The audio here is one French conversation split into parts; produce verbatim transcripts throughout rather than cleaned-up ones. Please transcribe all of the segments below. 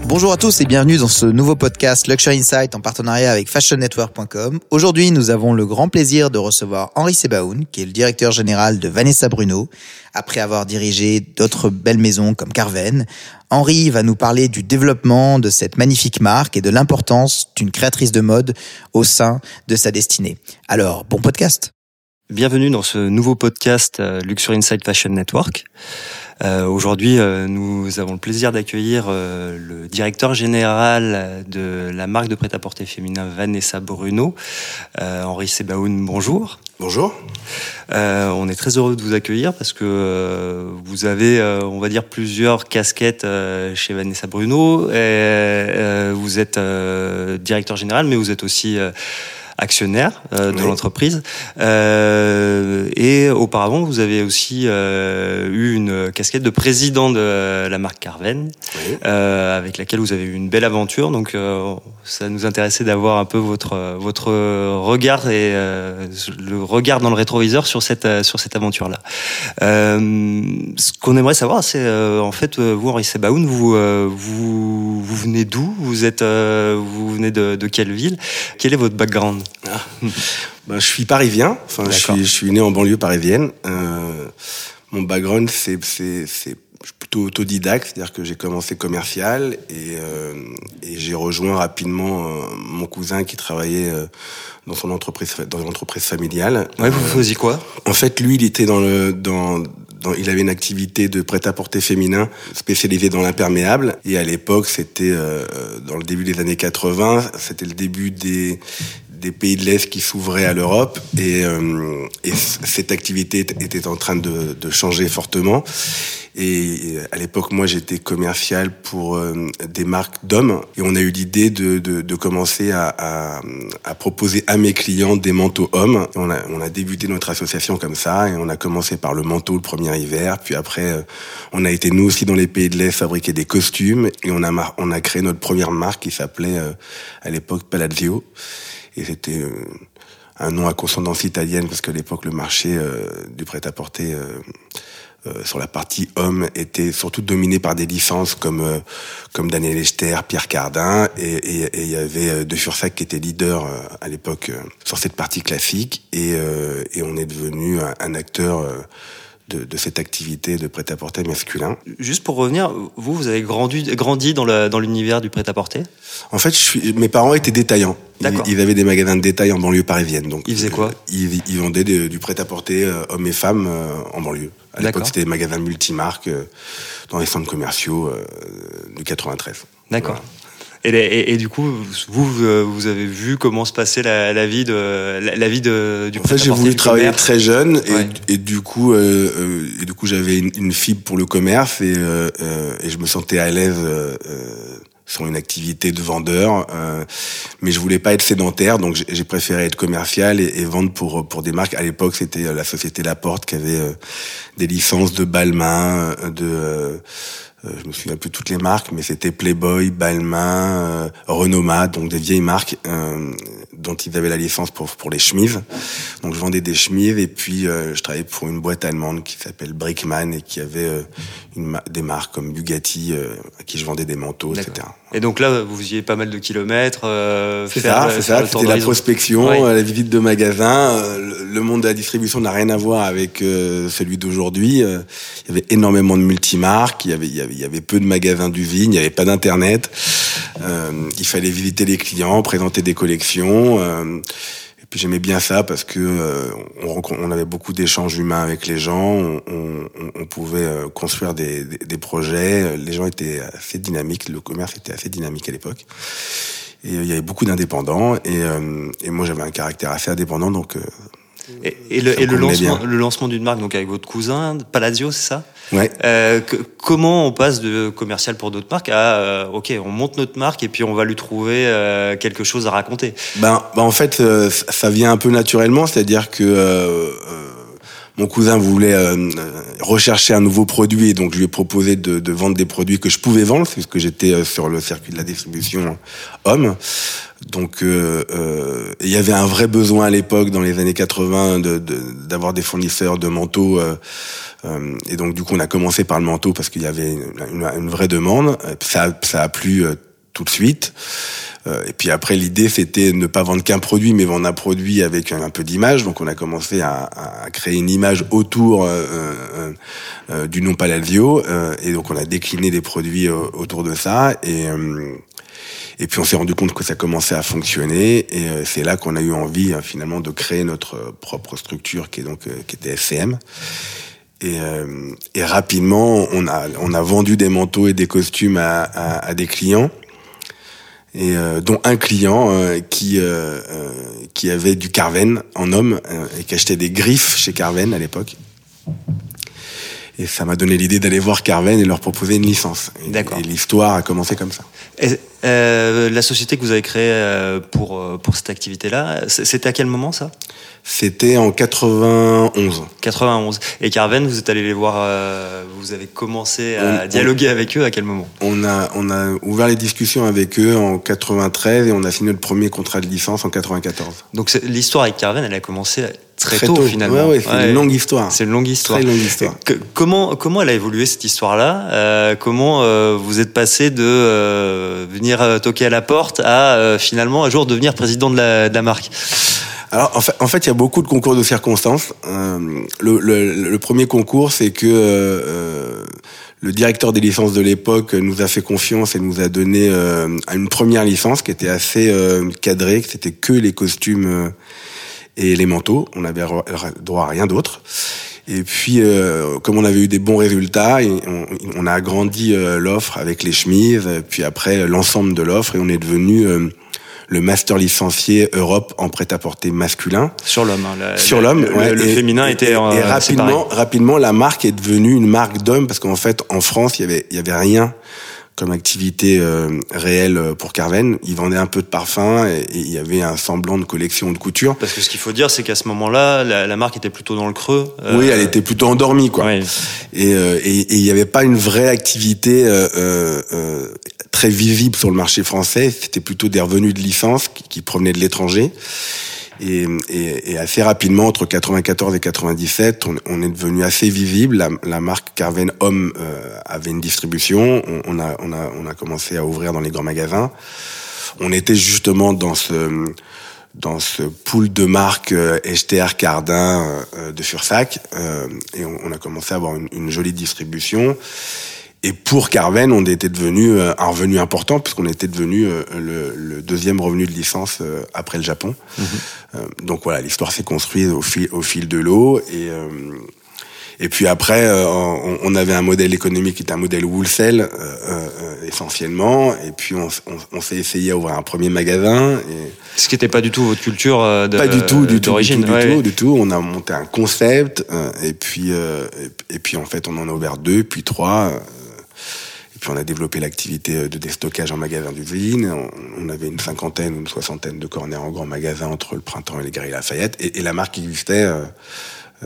Bonjour à tous et bienvenue dans ce nouveau podcast Luxury Insight en partenariat avec fashion network point com. Aujourd'hui, nous avons le grand plaisir de recevoir Henri Sebaoun, qui est le directeur général de Vanessa Bruno. Après avoir dirigé d'autres belles maisons comme Carven, Henri va nous parler du développement de cette magnifique marque et de l'importance d'une créatrice de mode au sein de sa destinée. Alors, bon podcast. Bienvenue dans ce nouveau podcast euh, Luxury Insight Fashion Network. Euh, aujourd'hui, euh, nous avons le plaisir d'accueillir euh, le directeur général de la marque de prêt-à-porter féminin Vanessa Bruno, euh, Henri Sebaoun. Bonjour. Bonjour. Euh, on est très heureux de vous accueillir parce que euh, vous avez, euh, on va dire, plusieurs casquettes euh, chez Vanessa Bruno. Et, euh, vous êtes euh, directeur général, mais vous êtes aussi euh, actionnaire euh, de oui. l'entreprise. Euh, et auparavant, vous avez aussi euh, eu une casquette de président de la marque Carven, oui. euh, avec laquelle vous avez eu une belle aventure. Donc, euh, ça nous intéressait d'avoir un peu votre votre regard et euh, le regard dans le rétroviseur sur cette sur cette aventure-là. Euh, ce qu'on aimerait savoir, c'est euh, en fait, vous, Henri Sebaoun, vous euh, vous vous venez d'où ? Vous êtes euh, vous venez de, de quelle ville ? Quel est votre background ? Ah. Ben, je suis parisien, enfin, je suis, je suis né en banlieue parisienne. Euh, mon background, c'est, c'est, c'est plutôt autodidacte, c'est-à-dire que j'ai commencé commercial et, euh, et j'ai rejoint rapidement euh, mon cousin qui travaillait euh, dans son entreprise, dans une entreprise familiale. Ouais, vous faisiez quoi ? En fait, lui, il était dans le, dans, dans, il avait une activité de prêt-à-porter féminin spécialisée dans l'imperméable. Et à l'époque, c'était euh, dans le début des années quatre-vingts, c'était le début des des pays de l'Est qui s'ouvraient à l'Europe et, euh, et cette activité était en train de, de changer fortement. Et à l'époque, moi, j'étais commercial pour euh, des marques d'hommes et on a eu l'idée de, de, de commencer à, à, à proposer à mes clients des manteaux hommes. Et on a, on a débuté notre association comme ça et on a commencé par le manteau le premier hiver. Puis après, euh, on a été nous aussi dans les pays de l'Est fabriquer des costumes et on a, mar- on a créé notre première marque qui s'appelait euh, à l'époque Palazzo. Et c'était euh, un nom à consonance italienne parce qu'à l'époque, le marché euh, du prêt-à-porter euh, euh, sur la partie homme était surtout dominé par des licences comme euh, comme Daniel Echter, Pierre Cardin. Et il y avait euh, De Fursac qui était leader euh, à l'époque euh, sur cette partie classique. Et, euh, et on est devenu un, un acteur euh, de, de cette activité de prêt-à-porter masculin. Juste pour revenir, vous, vous avez grandi, grandi dans, le, dans l'univers du prêt-à-porter ? En fait, je suis, mes parents étaient détaillants. D'accord. Ils, ils avaient des magasins de détail en banlieue parisienne. Donc, ils faisaient quoi ? ils, ils vendaient de, du prêt-à-porter euh, hommes et femmes euh, en banlieue. À D'accord. l'époque, c'était des magasins multimarques euh, dans les centres commerciaux euh, du quatre-vingt-treize. D'accord. Voilà. Et, et, et du coup, vous, vous avez vu comment se passait la, la vie de la, la vie de du. En fait, j'ai voulu travailler commerce. Très jeune et, ouais. et du coup, euh, euh, et du coup, j'avais une, une fibre pour le commerce et, euh, euh, et je me sentais à l'aise euh, sur une activité de vendeur, euh, mais je voulais pas être sédentaire, donc j'ai, j'ai préféré être commercial et, et vendre pour pour des marques. À l'époque, c'était la société Laporte qui avait euh, des licences de Balmain, de euh, Euh, je me souviens un peu toutes les marques, mais c'était Playboy, Balmain, euh, Renomat, donc des vieilles marques euh, dont ils avaient la licence pour pour les chemises. Donc je vendais des chemises et puis euh, je travaillais pour une boîte allemande qui s'appelle Brickman et qui avait euh, une, des marques comme Bugatti euh, à qui je vendais des manteaux, D'accord. et cetera. Et donc là, vous faisiez pas mal de kilomètres. Euh, c'est faire, ça, c'est ça. C'était la prospection, oui. la visite de magasins. Euh, le monde de la distribution n'a rien à voir avec euh, celui d'aujourd'hui. Euh, il y avait énormément de multimarques. Il y avait, il y avait, il y avait peu de magasins d'usine. Il n'y avait pas d'internet. Euh, il fallait visiter les clients, présenter des collections. Euh, et puis j'aimais bien ça parce que euh, on, on avait beaucoup d'échanges humains avec les gens. On, on, on pouvait euh, construire des, des, des projets. Les gens étaient assez dynamiques. Le commerce était assez dynamique à l'époque. Et euh, il y avait beaucoup d'indépendants. Et, euh, et moi, j'avais un caractère assez indépendant, donc. Euh, et, et, le, et le lancement, le lancement d'une marque, donc avec votre cousin, Palazzo, c'est ça ? Ouais. Euh, que, comment on passe de commercial pour d'autres marques à euh, ok, on monte notre marque et puis on va lui trouver euh, quelque chose à raconter. Ben, ben en fait, euh, ça vient un peu naturellement, c'est-à-dire que euh, euh, mon cousin voulait euh, rechercher un nouveau produit, et donc je lui ai proposé de, de vendre des produits que je pouvais vendre, puisque j'étais sur le circuit de la distribution homme. Donc euh, euh, il y avait un vrai besoin à l'époque, dans les années quatre-vingts, de, de, d'avoir des fournisseurs de manteaux. Euh, euh, et donc du coup on a commencé par le manteau parce qu'il y avait une, une, une vraie demande. Ça, ça a plu euh, tout de suite. Euh, et puis après, l'idée, c'était de ne pas vendre qu'un produit, mais vendre un produit avec un, un peu d'image. Donc on a commencé à, à créer une image autour euh, euh, euh, du nom Palladio. Euh, et donc on a décliné des produits euh, autour de ça. Et, euh, et puis on s'est rendu compte que ça commençait à fonctionner. Et euh, c'est là qu'on a eu envie euh, finalement de créer notre propre structure, qui est donc euh, qui était S C M. Et, euh, et rapidement, on a on a vendu des manteaux et des costumes à, à, à des clients. Et euh, dont un client euh, qui euh, euh, qui avait du Carven en homme euh, et qui achetait des griffes chez Carven à l'époque. Et ça m'a donné l'idée d'aller voir Carven et leur proposer une licence. Et, D'accord. Et l'histoire a commencé comme ça. Et, euh, la société que vous avez créée euh, pour pour cette activité-là, c'était à quel moment ça ? C'était en quatre-vingt-onze. quatre-vingt-onze. Et Carven, vous êtes allé les voir, euh, vous avez commencé à on, dialoguer on, avec eux à quel moment ? On a on a ouvert les discussions avec eux en quatre-vingt-treize et on a signé notre premier contrat de licence en quatre-vingt-quatorze. Donc l'histoire avec Carven, elle a commencé très, très tôt, tôt finalement. Ouais, ouais, c'est ouais, une longue histoire. C'est une longue histoire. Très longue histoire. Que, comment comment elle a évolué cette histoire-là ? euh, Comment euh, vous êtes passé de euh, venir toquer à la porte à euh, finalement un jour devenir président de la, de la marque ? Alors en fait, en fait, il y a beaucoup de concours de circonstances. Euh, le, le, le premier concours, c'est que euh, le directeur des licences de l'époque nous a fait confiance et nous a donné euh, une première licence qui était assez euh, cadrée, que c'était que les costumes euh, et les manteaux. On n'avait droit à rien d'autre. Et puis, euh, comme on avait eu des bons résultats, on, on a agrandi euh, l'offre avec les chemises, puis après l'ensemble de l'offre, et on est devenu euh, le master licencié Europe en prêt-à-porter masculin. Sur l'homme. Hein, la, Sur l'homme, le, ouais. Le, et, féminin et, était et, euh, et rapidement, séparé. rapidement, la marque est devenue une marque d'homme parce qu'en fait, en France, il y avait, il y avait rien comme activité euh, réelle pour Carven. Ils vendaient un peu de parfum et, et il y avait un semblant de collection de couture. Parce que ce qu'il faut dire, c'est qu'à ce moment-là, la, la marque était plutôt dans le creux. Euh... Oui, elle était plutôt endormie, quoi. Oui. Et, euh, et, et il n'y avait pas une vraie activité euh, euh, très visible sur le marché français. C'était plutôt des revenus de licence qui, qui provenaient de l'étranger. Et, et, et assez rapidement, entre quatre-vingt-quatorze et quatre-vingt-dix-sept, on, on est devenu assez visible. La, la marque Carven Homme euh, avait une distribution. On, on, a, on, a, on a commencé à ouvrir dans les grands magasins. On était justement dans ce, dans ce pool de marques euh, H T R Cardin euh, de Fursac. Euh, et on, on a commencé à avoir une, une jolie distribution. Et pour Carven, on était devenu euh, un revenu important puisqu'on était devenu euh, le, le deuxième revenu de licence euh, après le Japon. Mmh. Euh, donc voilà, l'histoire s'est construite au fil, au fil de l'eau. Et, euh, et puis après, euh, on, on avait un modèle économique qui était un modèle wholesale euh, euh, essentiellement. Et puis on, on, on s'est essayé à ouvrir un premier magasin. Et ce qui n'était pas du tout votre culture euh, de, pas du tout, du tout, d'origine. Du tout, ouais. du tout, du tout. On a monté un concept euh, et puis euh, et, et puis en fait on en a ouvert deux, puis trois. Euh, Puis on a développé l'activité de déstockage en magasin d'usine. On, on avait une cinquantaine ou une soixantaine de corners en grand magasin entre le Printemps et les Galeries Lafayette. Et, et la marque existait euh, euh,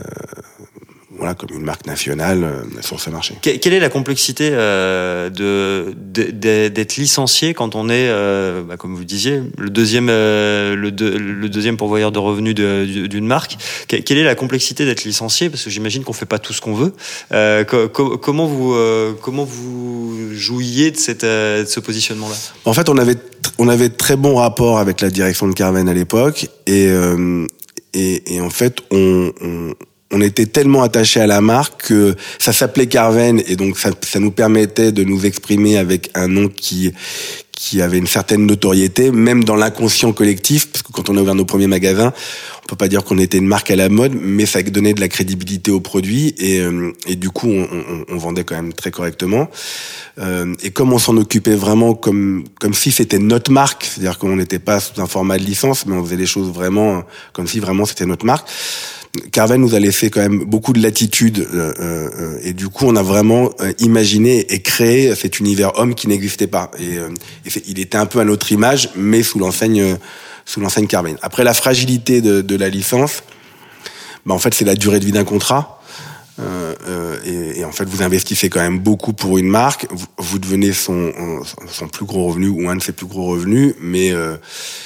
voilà, comme une marque nationale euh, sur ce marché. Quelle est la complexité euh, de, de, de d'être licencié quand on est, euh, bah, comme vous le disiez, le deuxième, euh, le, de, le deuxième pourvoyeur de revenus de, d'une marque? Quelle est la complexité d'être licencié? Parce que j'imagine qu'on fait pas tout ce qu'on veut. Euh, co- co- comment vous euh, comment vous jouiez de, cette, euh, de ce positionnement-là? En fait, on avait on avait de très bons rapports avec la direction de Carven à l'époque, et euh, et, et en fait on, on on était tellement attachés à la marque que ça s'appelait Carven et donc ça, ça nous permettait de nous exprimer avec un nom qui qui avait une certaine notoriété, même dans l'inconscient collectif, parce que quand on a ouvert nos premiers magasins, on peut pas dire qu'on était une marque à la mode, mais ça donnait de la crédibilité au produit et, et du coup on, on, on vendait quand même très correctement. Euh, et comme on s'en occupait vraiment comme comme si c'était notre marque, c'est-à-dire qu'on n'était pas sous un format de licence, mais on faisait les choses vraiment comme si vraiment c'était notre marque. Carven nous a laissé quand même beaucoup de latitude euh, euh, et du coup on a vraiment euh, imaginé et créé cet univers homme qui n'existait pas et, euh, et c'est, il était un peu à notre image mais sous l'enseigne euh, sous l'enseigne Carven. Après la fragilité de, de la licence, bah en fait c'est la durée de vie d'un contrat. Euh, euh, et, et en fait, vous investissez quand même beaucoup pour une marque. Vous, vous devenez son, son plus gros revenu ou un de ses plus gros revenus, mais euh,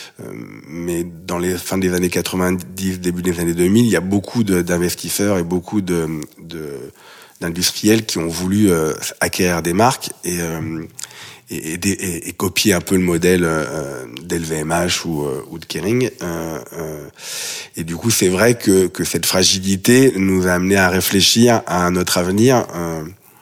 mais dans les fins des années quatre-vingt-dix, début des années deux mille, il y a beaucoup de, d'investisseurs et beaucoup de, de d'industriels qui ont voulu euh, acquérir des marques et euh, Et, et, et, et copier un peu le modèle euh, d'L V M H ou, euh, ou de Kering. Euh, euh, et du coup, c'est vrai que, que cette fragilité nous a amené à réfléchir à notre avenir. Euh,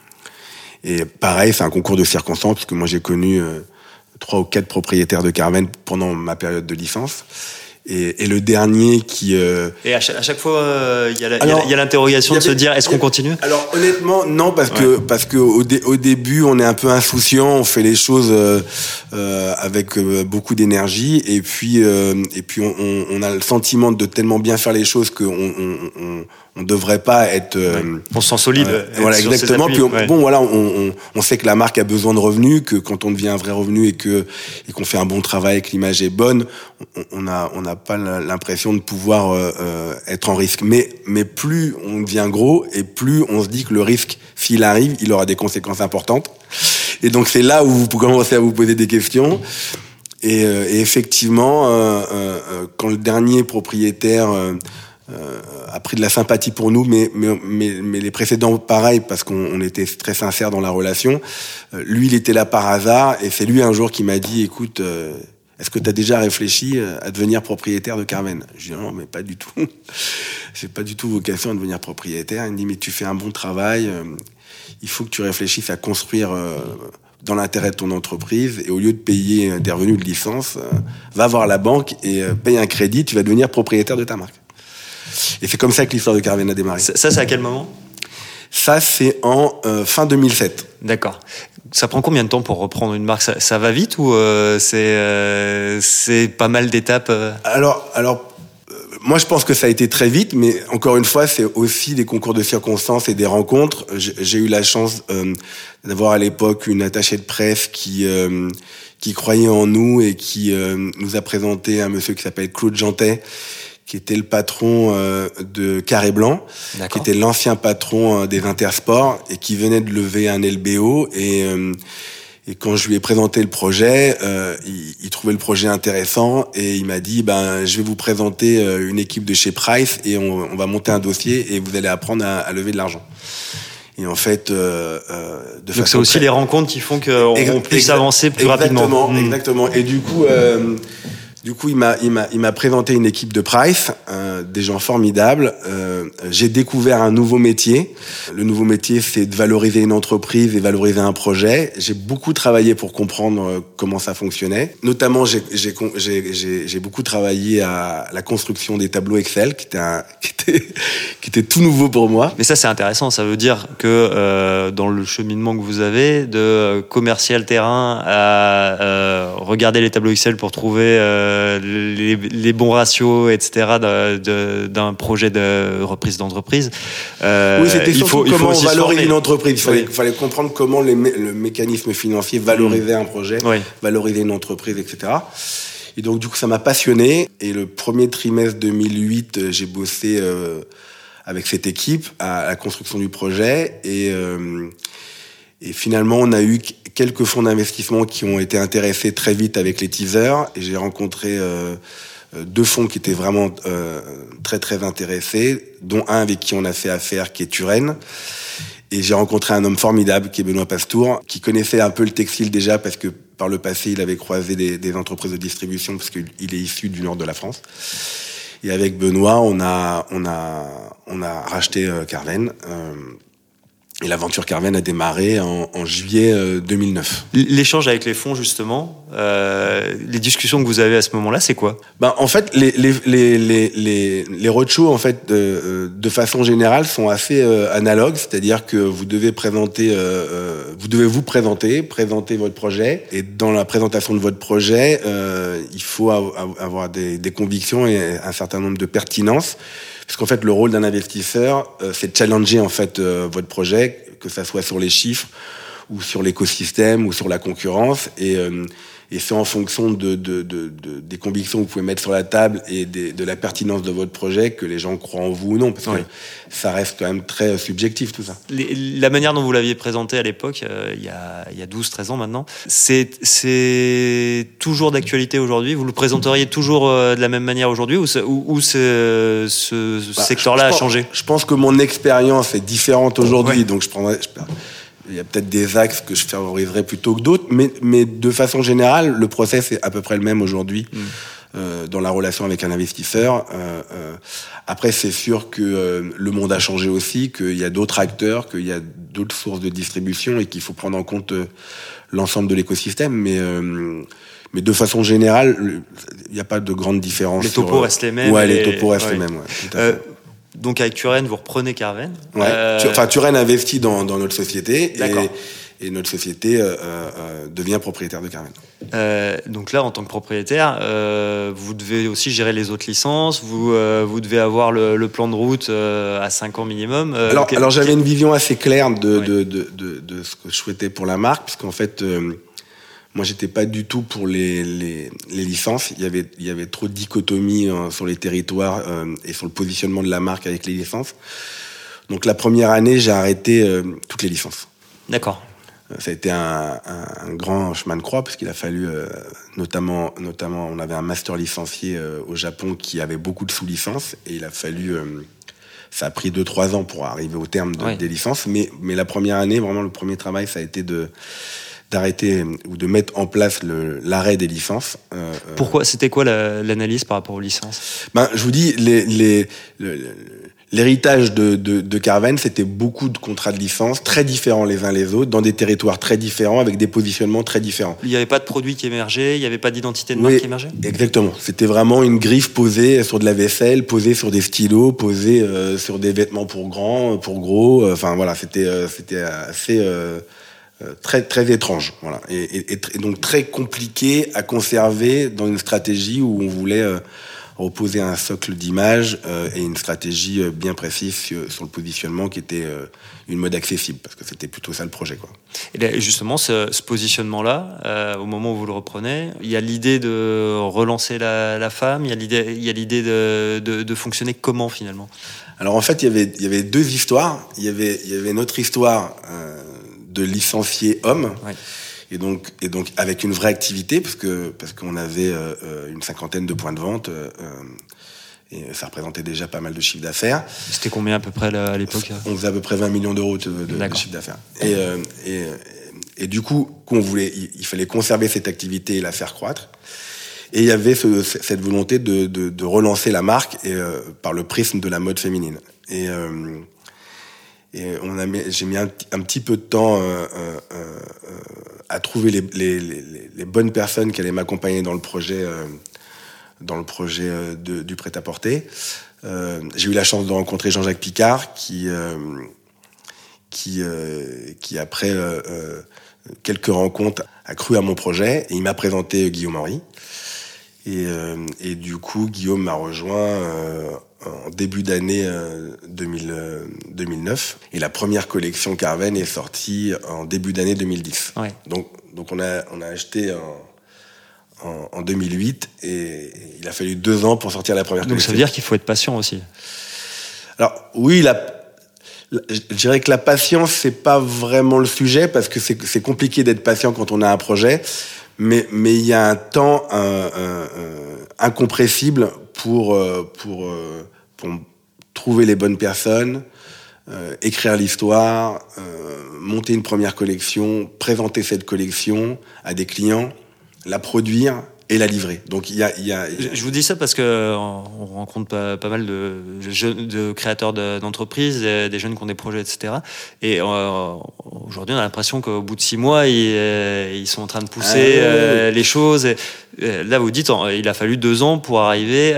et pareil, c'est un concours de circonstances, parce que moi, j'ai connu euh, trois ou quatre propriétaires de Carven pendant ma période de licence. Et, et le dernier qui... Euh... Et à chaque, à chaque fois, il euh, y, y, y a l'interrogation de se dire, est-ce qu'on continue ? Alors honnêtement, non, parce ouais. que parce que au, dé, au début, on est un peu insouciant, on fait les choses euh, euh, avec euh, beaucoup d'énergie, et puis euh, et puis on, on, on a le sentiment de tellement bien faire les choses qu'on on, on, on devrait pas être... Euh, ouais. On se sent solide. Euh, voilà, exactement. Puis on, ouais. bon, voilà, on, on, on sait que la marque a besoin de revenus, que quand on devient un vrai revenu et que et qu'on fait un bon travail, que l'image est bonne, on, on a on a pas l'impression de pouvoir euh, être en risque. Mais mais plus on devient gros et plus on se dit que le risque, s'il arrive, il aura des conséquences importantes. Et donc c'est là où vous commencez à vous poser des questions. Et, euh, et effectivement, euh, euh, quand le dernier propriétaire euh, euh, a pris de la sympathie pour nous, mais mais mais, mais les précédents pareil, parce qu'on on était très sincères dans la relation. Euh, lui, il était là par hasard, et c'est lui un jour qui m'a dit, écoute. Euh, Est-ce que tu as déjà réfléchi à devenir propriétaire de Carven ? Je dis non, mais pas du tout. J'ai pas du tout vocation à devenir propriétaire. Il me dit mais tu fais un bon travail. Il faut que tu réfléchisses à construire dans l'intérêt de ton entreprise, et au lieu de payer des revenus de licence, va voir la banque et paye un crédit. Tu vas devenir propriétaire de ta marque. Et c'est comme ça que l'histoire de Carven a démarré. Ça, ça c'est à quel moment ? Ça, c'est en euh, fin deux mille sept. D'accord. Ça prend combien de temps pour reprendre une marque ? Ça, ça va vite ou euh, c'est euh, c'est pas mal d'étapes euh... Alors, alors, euh, moi je pense que ça a été très vite, mais encore une fois, c'est aussi des concours de circonstances et des rencontres. J'ai, j'ai eu la chance euh, d'avoir à l'époque une attachée de presse qui euh, qui croyait en nous et qui euh, nous a présenté un monsieur qui s'appelle Claude Jantet, qui était le patron euh, de Carré Blanc, D'accord. qui était l'ancien patron euh, des Intersports et qui venait de lever un L B O. Et, euh, et quand je lui ai présenté le projet, euh, il, il trouvait le projet intéressant et il m'a dit ben je vais vous présenter euh, une équipe de chez Price et on, on va monter un dossier et vous allez apprendre à, à lever de l'argent. Et en fait, euh, euh, de donc c'est aussi très... les rencontres qui font qu'on on puisse avancer plus exactement, rapidement. Exactement, exactement. Et du coup. Euh, Du coup, il m'a, il m'a, il m'a présenté une équipe de Price, euh, des gens formidables. Euh, j'ai découvert un nouveau métier. Le nouveau métier, c'est de valoriser une entreprise et valoriser un projet. J'ai beaucoup travaillé pour comprendre euh, comment ça fonctionnait. Notamment, j'ai, j'ai, j'ai, j'ai, j'ai beaucoup travaillé à la construction des tableaux Excel, qui était, un, qui était, qui était tout nouveau pour moi. Mais ça, c'est intéressant. Ça veut dire que euh, dans le cheminement que vous avez, de commercial terrain à euh, regarder les tableaux Excel pour trouver euh, Les, les bons ratios, et cetera, de, de, d'un projet de reprise d'entreprise. Euh, oui, c'était surtout il faut, comment il faut on valorise une entreprise. Il fallait, oui. fallait comprendre comment les, le mécanisme financier valorisait mmh. un projet, oui. valoriser une entreprise, et cetera. Et donc, du coup, ça m'a passionné. Et le premier trimestre deux mille huit, j'ai bossé euh, avec cette équipe à la construction du projet. Et, euh, et finalement, on a eu quelques fonds d'investissement qui ont été intéressés très vite avec les teasers. Et j'ai rencontré euh, deux fonds qui étaient vraiment euh, très, très intéressés, dont un avec qui on a fait affaire, qui est Turenne. Et j'ai rencontré un homme formidable, qui est Benoît Pastour, qui connaissait un peu le textile déjà, parce que par le passé, il avait croisé des, des entreprises de distribution, parce qu'il est issu du nord de la France. Et avec Benoît, on a, on a, on a racheté euh, Carven. Euh, Et l'aventure Carven a démarré en, en juillet euh, deux mille neuf. L'échange avec les fonds, justement, euh, les discussions que vous avez à ce moment-là, c'est quoi ? Ben, en fait, les, les, les, les, les, les roadshows, en fait, de, de façon générale, sont assez euh, analogues. C'est-à-dire que vous devez présenter, euh, vous devez vous présenter, présenter votre projet. Et dans la présentation de votre projet, euh, il faut avoir des, des convictions et un certain nombre de pertinences. Parce qu'en fait, le rôle d'un investisseur, euh, c'est de challenger en fait euh, votre projet, que ça soit sur les chiffres ou sur l'écosystème ou sur la concurrence. Et, euh, et c'est en fonction de, de, de, de des convictions que vous pouvez mettre sur la table et des, de la pertinence de votre projet que les gens croient en vous ou non, parce oui. que ça reste quand même très subjectif tout ça. Les, la manière dont vous l'aviez présenté à l'époque, euh, il y a, il y a douze treize ans maintenant, c'est, c'est toujours d'actualité aujourd'hui? Vous le présenteriez toujours euh, de la même manière aujourd'hui, ou, ou, ou ce, ce bah, secteur-là a pense, changé? Je pense que mon expérience est différente aujourd'hui, ouais. donc je prendrais... Je, il y a peut-être des axes que je favoriserais plutôt que d'autres, mais, mais de façon générale, le process est à peu près le même aujourd'hui mmh. euh, dans la relation avec un investisseur. Euh, euh, après, c'est sûr que euh, le monde a changé aussi, qu'il y a d'autres acteurs, qu'il y a d'autres sources de distribution et qu'il faut prendre en compte euh, l'ensemble de l'écosystème. Mais, euh, mais de façon générale, il n'y a pas de grande différence. Les topos sur, restent les mêmes. Ouais, les, les topos restent ouais. les mêmes. Ouais, tout à euh, fait. Donc avec Turenne, vous reprenez Carven. Ouais. Euh... Enfin, Turenne investit dans, dans notre société D'accord. et, et notre société euh, euh, devient propriétaire de Carven. Euh, donc là, en tant que propriétaire, euh, vous devez aussi gérer les autres licences. Vous, euh, vous devez avoir le, le plan de route euh, à cinq ans minimum. Euh, alors, quel, alors j'avais quel... une vision assez claire de, ouais. de, de, de, de ce que je souhaitais pour la marque, puisqu'en fait. Euh, Moi, j'étais pas du tout pour les, les, les licences. Il y avait, il y avait trop de dichotomie euh, sur les territoires euh, et sur le positionnement de la marque avec les licences. Donc, la première année, j'ai arrêté euh, toutes les licences. D'accord. Euh, ça a été un, un, un grand chemin de croix parce qu'il a fallu, euh, notamment, notamment, on avait un master licencié euh, au Japon qui avait beaucoup de sous-licences et il a fallu. Euh, ça a pris deux trois ans pour arriver au terme de, ouais. des licences. Mais, mais la première année, vraiment, le premier travail, ça a été de d'arrêter ou de mettre en place le, l'arrêt des licences. Euh, Pourquoi? C'était quoi la, l'analyse par rapport aux licences? Ben, je vous dis, les, les, le, l'héritage de, de, de Carven, c'était beaucoup de contrats de licence, très différents les uns les autres, dans des territoires très différents, avec des positionnements très différents. Il n'y avait pas de produit qui émergeait, il n'y avait pas d'identité de marque oui, qui émergeait? Exactement. C'était vraiment une griffe posée sur de la vaisselle, posée sur des stylos, posée euh, sur des vêtements pour grands, pour gros. Enfin, euh, voilà, c'était, euh, c'était assez... Euh, Euh, très très étrange, voilà, et, et, et donc très compliqué à conserver dans une stratégie où on voulait euh, reposer un socle d'image euh, et une stratégie euh, bien précise sur, sur le positionnement qui était euh, une mode accessible, parce que c'était plutôt ça le projet, quoi. Et là, justement, ce, ce positionnement-là, euh, au moment où vous le reprenez, il y a l'idée de relancer la, la femme, il y a l'idée, il y a l'idée de, de, de fonctionner comment finalement? Alors en fait, il y avait il y avait deux histoires. Il y avait il y avait notre histoire. Euh, de licenciés hommes, ouais. et donc et donc avec une vraie activité parce que parce qu'on avait euh, une cinquantaine de points de vente euh, et ça représentait déjà pas mal de chiffre d'affaires. C'était combien à peu près là, à l'époque? On faisait à peu près vingt millions d'euros de, de, de chiffre d'affaires. Et, euh, et et du coup, qu'on voulait, il, il fallait conserver cette activité et la faire croître. Et il y avait ce, cette volonté de, de, de relancer la marque et, euh, par le prisme de la mode féminine. Et euh, Et on a mis, j'ai mis un, un petit peu de temps euh, euh, euh, à trouver les, les, les, les bonnes personnes qui allaient m'accompagner dans le projet, euh, dans le projet euh, de, du prêt-à-porter. Euh, j'ai eu la chance de rencontrer Jean-Jacques Picard, qui, euh, qui, euh, qui après euh, euh, quelques rencontres a cru à mon projet et il m'a présenté Guillaume Henry. Et, euh, et du coup, Guillaume m'a rejoint euh, en début d'année euh, deux mille, euh, deux mille neuf. Et la première collection Carven est sortie en début d'année deux mille dix. Ouais. Donc, donc on a, on a acheté en, en, en deux mille huit et il a fallu deux ans pour sortir la première donc collection. Donc ça veut dire qu'il faut être patient aussi. Alors oui, la, la, je dirais que la patience, c'est pas vraiment le sujet parce que c'est, c'est compliqué d'être patient quand on a un projet. Mais mais il y a un temps euh, euh, incompressible pour euh, pour euh, pour trouver les bonnes personnes, euh, écrire l'histoire, euh, monter une première collection, présenter cette collection à des clients, la produire et la livrer. Donc il y a, il y a, il y a... Je vous dis ça parce que on rencontre pas, pas mal de jeunes, de créateurs de, d'entreprises, des jeunes qui ont des projets, et cetera. Et euh, aujourd'hui, on a l'impression qu'au bout de six mois, ils, ils sont en train de pousser ah, euh, oui. les choses. Et, là, vous dites, il a fallu deux ans pour arriver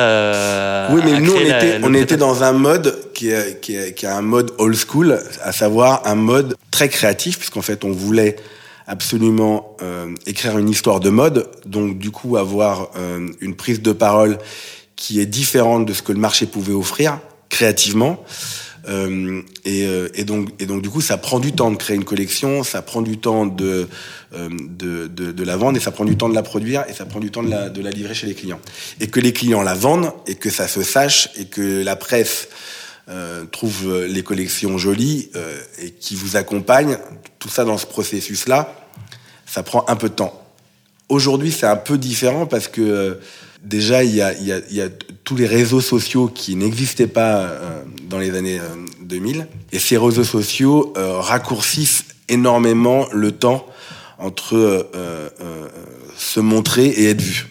à. Oui, mais à nous, on la, était, on était dans un mode qui est, qui est, qui est un mode old school, à savoir un mode très créatif, puisqu'en fait, on voulait absolument euh, écrire une histoire de mode, donc du coup avoir euh, une prise de parole qui est différente de ce que le marché pouvait offrir créativement, Euh, et, euh, et donc, et donc du coup, ça prend du temps de créer une collection, ça prend du temps de euh, de, de de la vendre et ça prend du temps de la produire et ça prend du temps de la de la livrer chez les clients. Et que les clients la vendent et que ça se sache et que la presse euh, trouve les collections jolies euh, et qui vous accompagne. Tout ça dans ce processus-là, ça prend un peu de temps. Aujourd'hui, c'est un peu différent parce que euh, déjà, il y a, il y, a, il y a tous les réseaux sociaux qui n'existaient pas euh, dans les années euh, deux mille. Et ces réseaux sociaux euh, raccourcissent énormément le temps entre euh, euh, se montrer et être vu.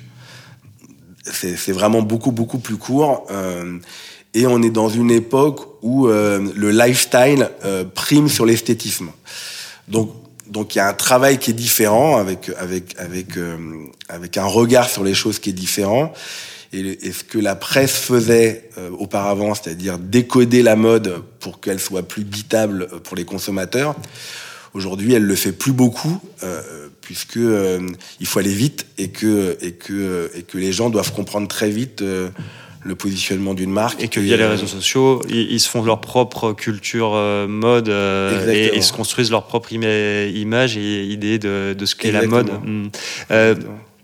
C'est, c'est vraiment beaucoup, beaucoup plus court. Euh, et on est dans une époque où euh, le lifestyle euh, prime sur l'esthétisme. Donc, Donc il y a un travail qui est différent, avec avec avec euh, avec un regard sur les choses qui est différent. Et, et ce que la presse faisait euh, auparavant, c'est-à-dire décoder la mode pour qu'elle soit plus bitable pour les consommateurs, aujourd'hui elle le fait plus beaucoup, euh, puisque euh, il faut aller vite et que et que et que les gens doivent comprendre très vite euh, le positionnement d'une marque. Et que via les réseaux sociaux, ils, ils se font leur propre culture euh, mode euh, et, et se construisent leur propre ima- image et idée de, de ce qu'est Exactement. La mode. Mmh. Euh,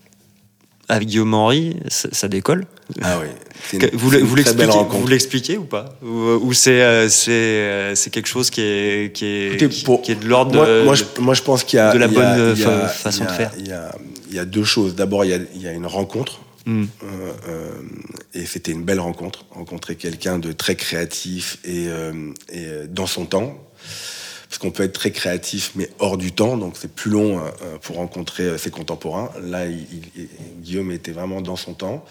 avec Guillaume Henry, ça, ça décolle. Ah oui. C'est une, vous, c'est une vous, l'expliquez, vous l'expliquez ou pas? Ou, ou c'est, euh, c'est, euh, c'est quelque chose qui est, qui est, Écoutez, qui, pour, qui est de l'ordre moi, de, moi, je, moi, je pense qu'il y a, de la il y bonne a, fa- il y a, façon il y a, de faire. Il y a, il y a deux choses. D'abord, il y a, il y a une rencontre. Mmh. Euh, euh, et c'était une belle rencontre, rencontrer quelqu'un de très créatif et, euh, et dans son temps, parce qu'on peut être très créatif mais hors du temps, donc c'est plus long euh, pour rencontrer ses contemporains. Là, il, il, Guillaume était vraiment dans son temps.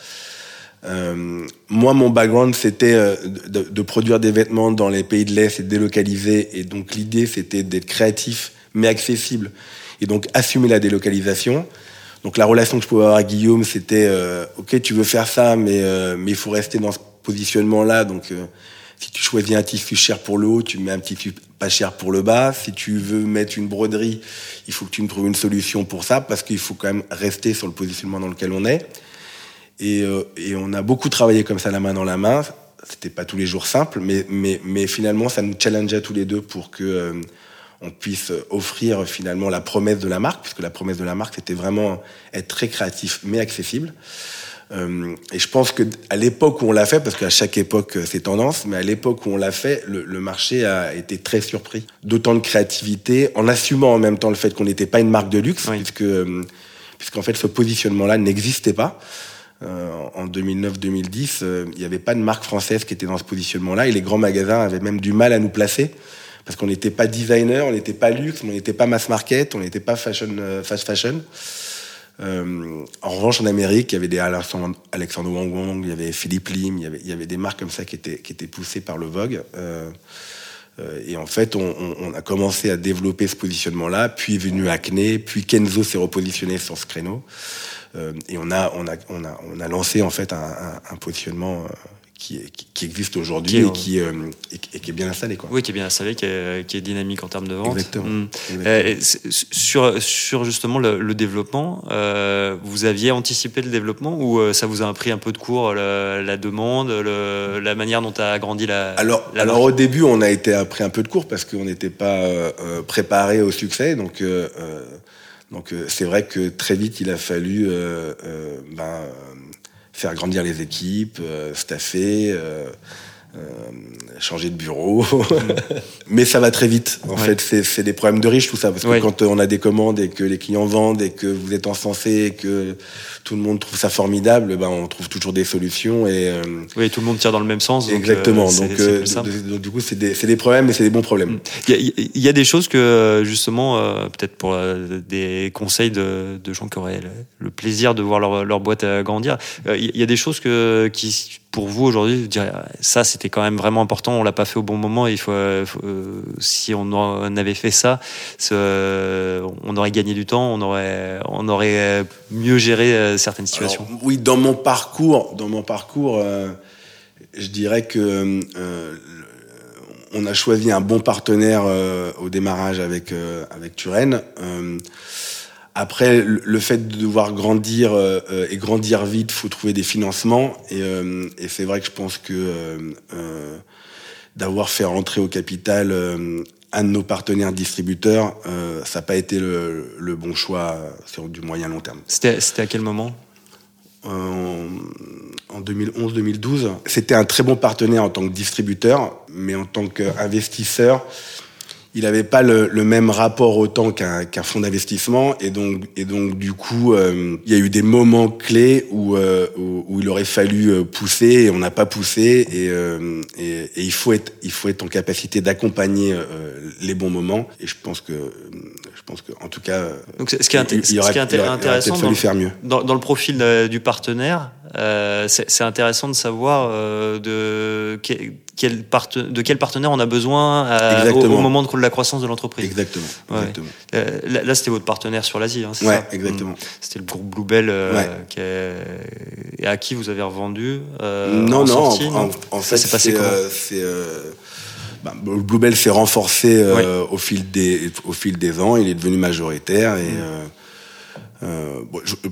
Euh, moi, mon background, c'était euh, de, de produire des vêtements dans les pays de l'Est et de délocaliser, et donc l'idée, c'était d'être créatif mais accessible, et donc assumer la délocalisation. Donc la relation que je pouvais avoir avec Guillaume, c'était euh, ok, tu veux faire ça, mais euh, mais il faut rester dans ce positionnement-là. Donc euh, si tu choisis un tissu cher pour le haut, tu mets un tissu pas cher pour le bas. Si tu veux mettre une broderie, il faut que tu me trouves une solution pour ça, parce qu'il faut quand même rester sur le positionnement dans lequel on est. Et euh, et on a beaucoup travaillé comme ça, la main dans la main. C'était pas tous les jours simple, mais mais mais finalement ça nous challengeait tous les deux pour que euh, on puisse offrir finalement la promesse de la marque, puisque la promesse de la marque, c'était vraiment être très créatif, mais accessible. Euh, et je pense que à l'époque où on l'a fait, parce qu'à chaque époque, c'est tendance, mais à l'époque où on l'a fait, le, le marché a été très surpris. D'autant de créativité, en assumant en même temps le fait qu'on n'était pas une marque de luxe, oui. puisque, puisqu'en fait, ce positionnement-là n'existait pas. Euh, en deux mille neuf deux mille dix, euh, il n'y avait pas de marque française qui était dans ce positionnement-là, et les grands magasins avaient même du mal à nous placer. Parce qu'on n'était pas designer, on n'était pas luxe, on n'était pas mass market, on n'était pas fashion, euh, fast fashion. Euh, en revanche, en Amérique, il y avait des Alexandre, Alexandre Wang Wang, il y avait Philippe Lim, il y avait, il y avait des marques comme ça qui étaient, qui étaient poussées par le Vogue. Euh, euh, et en fait, on, on, on a commencé à développer ce positionnement-là, puis est venu Acne, puis Kenzo s'est repositionné sur ce créneau. Euh, et on a, on, a, on, a, on a lancé en fait un, un, un positionnement... Euh, Qui, qui, qui existe aujourd'hui qui est, et, qui, euh, et, et qui est bien installé, quoi. Oui, qui est bien installé, qui est, qui est dynamique en termes de vente. Exactement. Mmh. Exactement. Euh, sur, sur justement le, le développement, euh, vous aviez anticipé le développement ou euh, ça vous a pris un peu de cours, le, la demande, le, la manière dont a agrandi la Alors, la alors au début, on a été appris un peu de cours parce qu'on n'était pas euh, préparé au succès. Donc, euh, donc euh, c'est vrai que très vite, il a fallu... Euh, euh, ben, faire grandir les équipes, euh, staffer, euh, euh, changer de bureau. Mais ça va très vite. En ouais. fait, c'est, c'est des problèmes de riches, tout ça. Parce que ouais. quand on a des commandes et que les clients vendent et que vous êtes encensé et que tout le monde trouve ça formidable, ben, on trouve toujours des solutions. Et, euh, oui, tout le monde tire dans le même sens. Donc exactement. Euh, donc, euh, donc, du coup, c'est des, c'est des problèmes, mais c'est des bons problèmes. Il y a, il y a des choses que, justement, euh, peut-être pour euh, des conseils de, de gens qui auraient le, le plaisir de voir leur, leur boîte grandir, euh, il y a des choses que, qui, pour vous, aujourd'hui, vous direz, ça, c'était quand même vraiment important, on l'a pas fait au bon moment, il faut, faut euh, si on, en avait fait ça, euh, on aurait gagné du temps, on aurait, on aurait mieux géré euh, certaines situations. Alors, oui, dans mon parcours, dans mon parcours, euh, je dirais que euh, on a choisi un bon partenaire euh, au démarrage avec euh, avec Turenne. Euh, Après, le fait de devoir grandir euh, et grandir vite, faut trouver des financements. Et, euh, et c'est vrai que je pense que euh, euh, d'avoir fait rentrer au capital euh, un de nos partenaires distributeurs, euh, ça n'a pas été le, le bon choix sur du moyen long terme. C'était, c'était à quel moment ? euh, En deux mille onze deux mille douze. C'était un très bon partenaire en tant que distributeur, mais en tant qu'investisseur, il n'avait pas le, le même rapport autant qu'un, qu'un fonds d'investissement, et donc, et donc du coup, euh, il y a eu des moments clés où, euh, où, où il aurait fallu pousser, et on n'a pas poussé, et, euh, et, et il faut être, il faut être en capacité d'accompagner euh, les bons moments, et je pense que, je pense que, en tout cas, donc, ce qui est, inté- il, il aurait, ce qui est inté- il aurait, intéressant, il aurait fallu faire mieux. Dans, dans le profil de, du partenaire, euh, c'est, c'est intéressant de savoir euh, de quel, quel parte, de quel partenaire on a besoin à, au, au moment de la croissance de l'entreprise. Exactement. Ouais. exactement. Euh, là, là, c'était votre partenaire sur l'Asie, hein, c'est ouais, ça ? exactement. C'était le groupe Bluebell euh, ouais. qui est, et à qui vous avez revendu euh, Non, en non, sortie, en, non en, en fait, c'est, passé euh, c'est euh, bah, Bluebell s'est renforcé euh, ouais. au fil des au fil des ans. Il est devenu majoritaire et mmh. euh, euh, bon, je,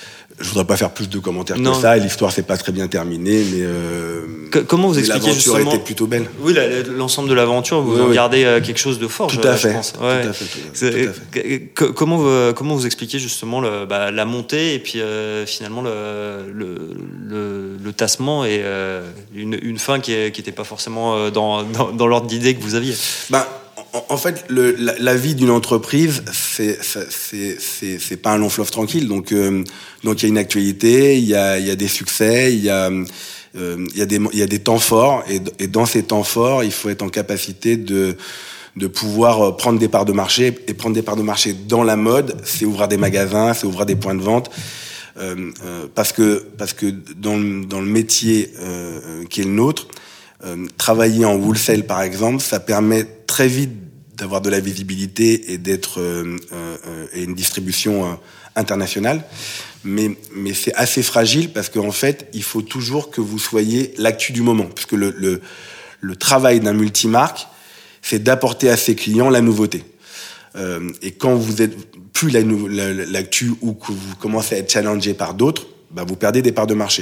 je voudrais pas faire plus de commentaires non. que ça. L'histoire s'est pas très bien terminée, mais euh, que, comment vous expliquez l'aventure justement... était plutôt belle. Oui, la, l'ensemble de l'aventure, vous oui, en oui. gardez quelque chose de fort. Tout je, à fait. Je pense. Tout, ouais. à fait tout, tout à fait. Que, comment vous, comment vous expliquez justement le, bah, la montée et puis euh, finalement le, le, le, le tassement et euh, une, une fin qui n'était qui pas forcément dans, dans, dans l'ordre d'idée que vous aviez. Ben, en fait, le, la, la vie d'une entreprise, c'est, c'est, c'est, c'est pas un long fleuve tranquille. Donc, euh, donc il y a une actualité, il y a, il y a des succès, il y a, euh, il y a des, il y a des temps forts. Et, et dans ces temps forts, il faut être en capacité de, de pouvoir prendre des parts de marché. Et prendre des parts de marché dans la mode, c'est ouvrir des magasins, c'est ouvrir des points de vente. Euh, euh, parce que, parce que dans le, dans le métier euh, qui est le nôtre, euh, travailler en wholesale, par exemple, ça permet très vite d'avoir de la visibilité et d'être euh, euh, et une distribution euh, internationale, mais mais c'est assez fragile parce qu'en fait il faut toujours que vous soyez l'actu du moment, puisque le le le travail d'un multimarque, c'est d'apporter à ses clients la nouveauté. Euh, et quand vous êtes plus la, la, l'actu ou que vous commencez à être challengé par d'autres, bah vous perdez des parts de marché.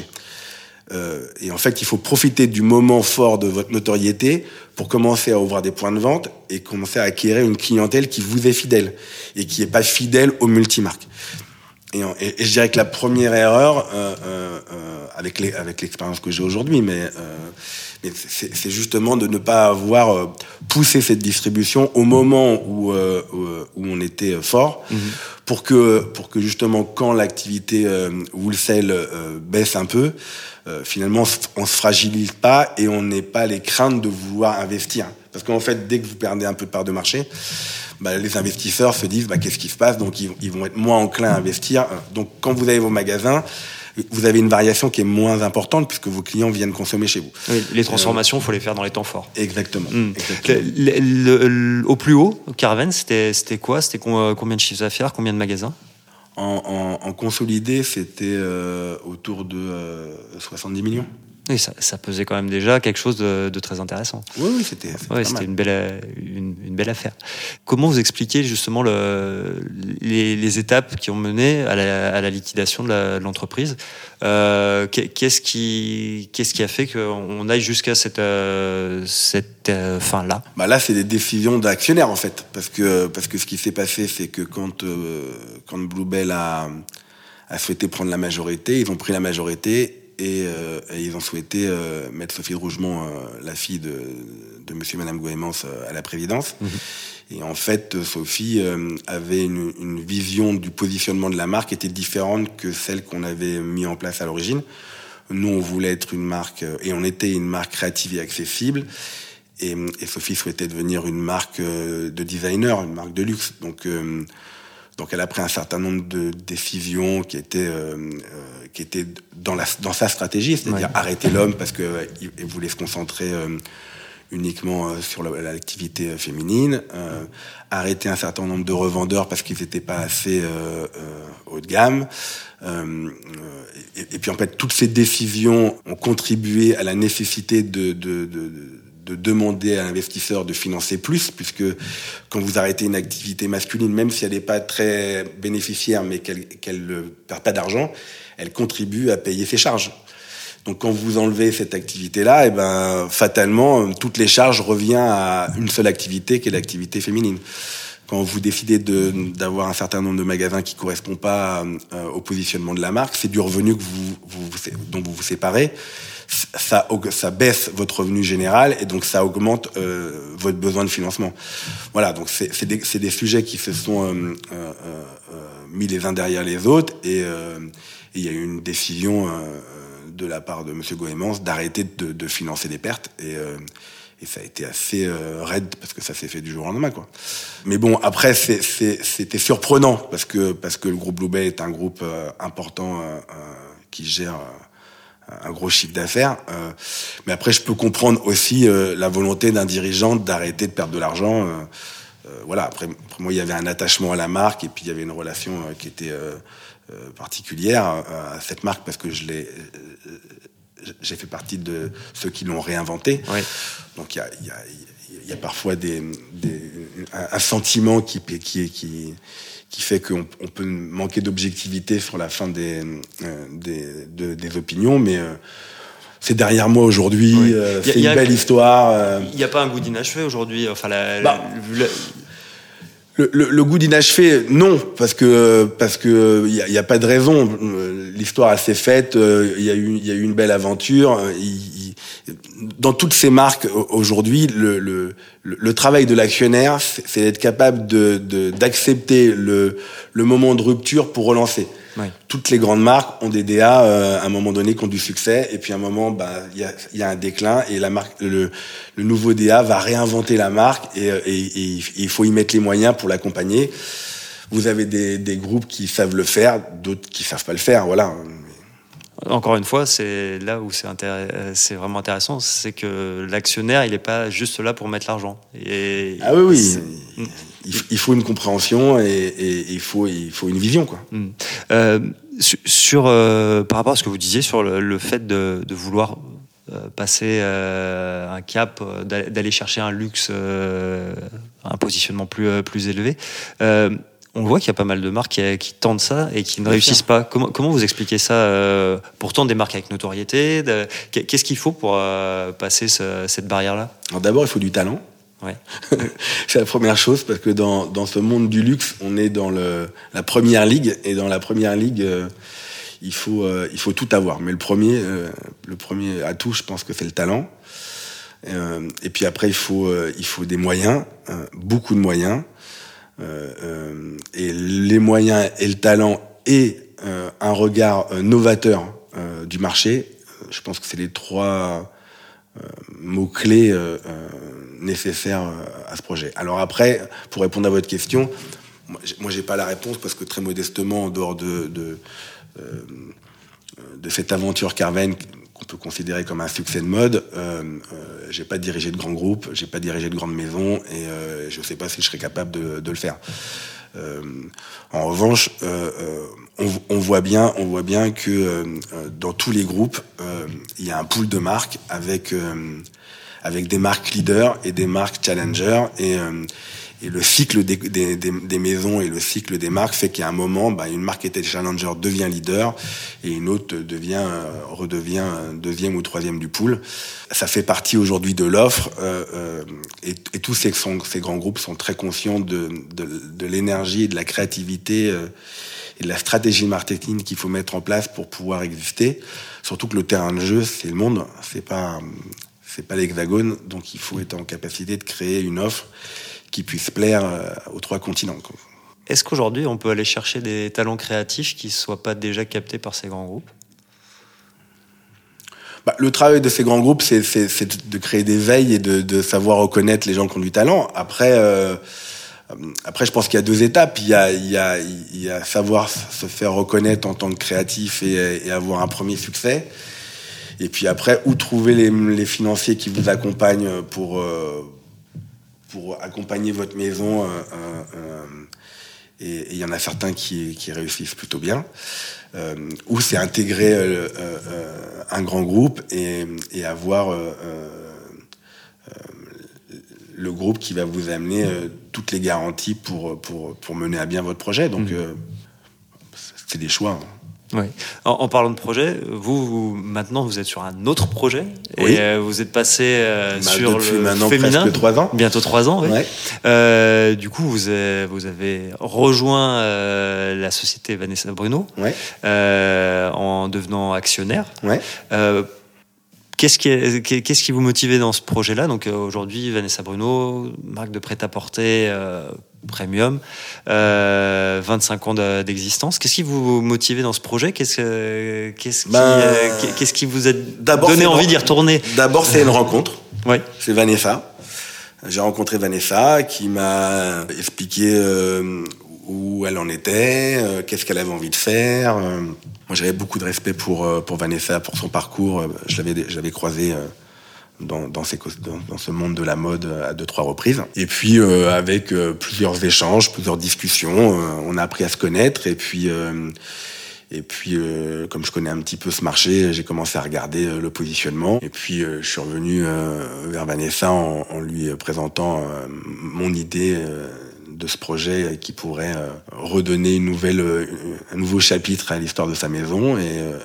Euh, et en fait, il faut profiter du moment fort de votre notoriété pour commencer à ouvrir des points de vente et commencer à acquérir une clientèle qui vous est fidèle et qui n'est pas fidèle aux multimarques. Et, et, et je dirais que la première erreur, euh, euh, avec, les, avec l'expérience que j'ai aujourd'hui, mais, euh, mais c'est, c'est justement de ne pas avoir poussé cette distribution au moment où, euh, où on était fort, mmh. pour que, pour que justement, quand l'activité euh, wholesale euh, baisse un peu, Euh, finalement, on se fragilise pas et on n'est pas les craintes de vouloir investir. Parce qu'en fait, dès que vous perdez un peu de part de marché, bah, les investisseurs se disent bah, qu'est-ce qui se passe, donc ils, ils vont être moins enclins à investir. Donc, quand vous avez vos magasins, vous avez une variation qui est moins importante puisque vos clients viennent consommer chez vous. Oui, les transformations, il euh, faut les faire dans les temps forts. Exactement. Mmh. exactement. Le, le, le, au plus haut, Caravan, c'était, c'était quoi ? C'était combien de chiffres d'affaires ? Combien de magasins ? En, en, en consolidé, c'était euh, autour de euh, soixante-dix millions. Oui, ça, ça pesait quand même déjà quelque chose de, de très intéressant. Oui, oui, c'était, c'était, ouais, c'était une belle, une, une belle affaire. Comment vous expliquez justement le, les, les étapes qui ont mené à la, à la liquidation de, la, de l'entreprise ? euh, qu'est-ce, qui, qu'est-ce qui a fait qu'on aille jusqu'à cette, euh, cette euh, fin-là ? Bah là, c'est des décisions d'actionnaires en fait, parce que parce que ce qui s'est passé, c'est que quand euh, quand Bluebell a a souhaité prendre la majorité, ils ont pris la majorité. Et, euh, et ils ont souhaité euh, mettre Sophie Rougemont, euh, la fille de, de monsieur et madame Goemans, euh, à la présidence. Mmh. Et en fait, Sophie euh, avait une, une vision du positionnement de la marque qui était différente que celle qu'on avait mis en place à l'origine. Nous, on voulait être une marque, et on était une marque créative et accessible. Et, et Sophie souhaitait devenir une marque de designer, une marque de luxe. Donc, euh, donc elle a pris un certain nombre de décisions qui étaient, euh, euh, qui étaient dans, la, dans sa stratégie, c'est-à-dire ouais. arrêter l'homme parce qu'elle euh, voulait se concentrer euh, uniquement euh, sur la, l'activité féminine, euh, arrêter un certain nombre de revendeurs parce qu'ils n'étaient pas assez euh, euh, haut de gamme. Euh, et, et puis en fait, toutes ces décisions ont contribué à la nécessité de... de, de, de de demander à l'investisseur de financer plus, puisque quand vous arrêtez une activité masculine, même si elle n'est pas très bénéficiaire, mais qu'elle qu'elle ne perd pas d'argent, elle contribue à payer ses charges. Donc quand vous enlevez cette activité-là, et ben fatalement toutes les charges reviennent à une seule activité qui est l'activité féminine. Quand vous décidez de, d'avoir un certain nombre de magasins qui correspond pas euh, au positionnement de la marque, c'est du revenu que vous, vous, vous dont vous vous séparez. Ça, ça baisse votre revenu général et donc ça augmente euh, votre besoin de financement. Voilà, donc c'est, c'est, des, c'est des sujets qui se sont euh, euh, euh, mis les uns derrière les autres et euh, il y a eu une décision euh, de la part de Monsieur Goemans d'arrêter de, de financer des pertes et euh, Et ça a été assez euh, raide parce que ça s'est fait du jour au lendemain, quoi. Mais bon, après, c'est, c'est, c'était surprenant parce que parce que le groupe Blue Bay est un groupe euh, important euh, euh, qui gère euh, un gros chiffre d'affaires. Euh, mais après, je peux comprendre aussi euh, la volonté d'un dirigeant d'arrêter de perdre de l'argent. Euh, euh, voilà. Après, après, moi, il y avait un attachement à la marque et puis il y avait une relation euh, qui était euh, euh, particulière euh, à cette marque parce que je l'ai euh, j'ai fait partie de ceux qui l'ont réinventé. Oui. Donc il y a, y, a, y a parfois des, des, un, un sentiment qui, qui, qui, qui fait qu'on on peut manquer d'objectivité sur la fin des, euh, des, de, des opinions, mais euh, c'est derrière moi aujourd'hui. Oui. Euh, c'est y a, une belle a, histoire. Il n'y a pas un goût d'inachevé aujourd'hui. Enfin, la, bah, la, Le, le, le goût d'inachevé, non, parce que parce que il y a, y a pas de raison. L'histoire elle s'est faite. Il y a eu il y a eu une belle aventure. Il, il, dans toutes ces marques aujourd'hui, le, le le travail de l'actionnaire, c'est d'être capable de, de d'accepter le le moment de rupture pour relancer. Ouais. Toutes les grandes marques ont des D A euh, à un moment donné qui ont du succès et puis à un moment bah il y a il y a un déclin et la marque le le nouveau D A va réinventer la marque et et il faut y mettre les moyens pour l'accompagner. Vous avez des des groupes qui savent le faire, d'autres qui savent pas le faire, voilà. Encore une fois, c'est là où c'est, intéress- c'est vraiment intéressant, c'est que l'actionnaire, il n'est pas juste là pour mettre l'argent. Et ah oui, oui. Il faut une compréhension et, et il faut il faut une vision, quoi. Mmh. Euh, sur euh, par rapport à ce que vous disiez sur le, le fait de, de vouloir euh, passer euh, un cap, d'aller, d'aller chercher un luxe, euh, un positionnement plus euh, plus élevé. Euh, On voit qu'il y a pas mal de marques qui, qui tentent ça et qui ne Bien réussissent sûr. pas. Comment, comment vous expliquez ça euh, Pourtant, des marques avec notoriété, de, qu'est-ce qu'il faut pour euh, passer ce, cette barrière-là ? Alors d'abord, il faut du talent. Ouais. C'est la première chose parce que dans, dans ce monde du luxe, on est dans le, la première ligue et dans la première ligue, euh, il faut euh, il faut tout avoir. Mais le premier euh, le premier atout, je pense que c'est le talent. Euh, et puis après, il faut euh, il faut des moyens, euh, beaucoup de moyens. Euh, euh, et les moyens et le talent et euh, un regard euh, novateur euh, du marché, euh, je pense que c'est les trois euh, mots-clés euh, euh, nécessaires euh, à ce projet. Alors après, pour répondre à votre question, moi j'ai, moi, j'ai pas la réponse parce que très modestement, en dehors de, de, euh, de cette aventure Carven, qu'on peut considérer comme un succès de mode, euh, euh, j'ai pas dirigé de grands groupes, j'ai pas dirigé de grandes maisons et euh, je sais pas si je serais capable de, de le faire. Euh, en revanche, euh, euh, on, on voit bien, on voit bien que euh, dans tous les groupes, euh, il y a un pool de marques avec euh, avec des marques leaders et des marques challengers et euh, Et le cycle des, des, des, des maisons et le cycle des marques fait qu'à un moment, bah, une marque qui était challenger devient leader et une autre devient, euh, redevient deuxième ou troisième du pool. Ça fait partie aujourd'hui de l'offre euh, euh, et, et tous ces, sont, ces grands groupes sont très conscients de, de, de l'énergie et de la créativité euh, et de la stratégie marketing qu'il faut mettre en place pour pouvoir exister. Surtout que le terrain de jeu, c'est le monde, c'est pas, c'est pas l'hexagone, donc il faut être en capacité de créer une offre qui puisse plaire aux trois continents. Est-ce qu'aujourd'hui, on peut aller chercher des talents créatifs qui ne soient pas déjà captés par ces grands groupes ? Bah, le travail de ces grands groupes, c'est, c'est, c'est de créer des veilles et de, de savoir reconnaître les gens qui ont du talent. Après, euh, après, je pense qu'il y a deux étapes. Il y a, il y a, il y a savoir se faire reconnaître en tant que créatif et, et avoir un premier succès. Et puis après, où trouver les, les financiers qui vous accompagnent pour... Euh, pour accompagner votre maison, euh, euh, et il y en a certains qui, qui réussissent plutôt bien, euh, ou c'est intégrer euh, euh, un grand groupe et, et avoir euh, euh, le groupe qui va vous amener euh, toutes les garanties pour, pour, pour mener à bien votre projet. Donc, mmh. euh, c'est des choix. Hein. Ouais. En, en parlant de projet, vous, vous maintenant vous êtes sur un autre projet oui. et euh, vous êtes passé euh, bah, sur depuis le maintenant féminin. Presque trois ans. Bientôt trois ans. Oui. Ouais. Euh, du coup, vous avez, vous avez rejoint euh, la société Vanessa Bruno ouais. euh, en devenant actionnaire. Ouais. Euh, Qu'est-ce qui, est, qu'est-ce qui vous motivait dans ce projet-là? Donc euh, aujourd'hui, Vanessa Bruno, marque de prêt-à-porter euh, premium, euh, vingt-cinq ans d'existence. Qu'est-ce qui vous motivait dans ce projet? Qu'est-ce, euh, qu'est-ce, ben, qui, euh, qu'est-ce qui vous a donné envie d'y retourner? D'abord, c'est une rencontre. Ouais. C'est Vanessa. J'ai rencontré Vanessa qui m'a expliqué euh, où elle en était, euh, qu'est-ce qu'elle avait envie de faire. Euh, moi, j'avais beaucoup de respect pour euh, pour Vanessa, pour son parcours. Je l'avais je l'avais croisée euh, dans dans, ces, dans dans ce monde de la mode à deux trois reprises. Et puis euh, avec euh, plusieurs échanges, plusieurs discussions, euh, on a appris à se connaître. Et puis euh, et puis euh, comme je connais un petit peu ce marché, j'ai commencé à regarder euh, le positionnement. Et puis euh, je suis revenu euh, vers Vanessa en, en lui présentant euh, mon idée. Euh, de ce projet qui pourrait euh, redonner une nouvelle, euh, un nouveau chapitre à l'histoire de sa maison. Et, euh,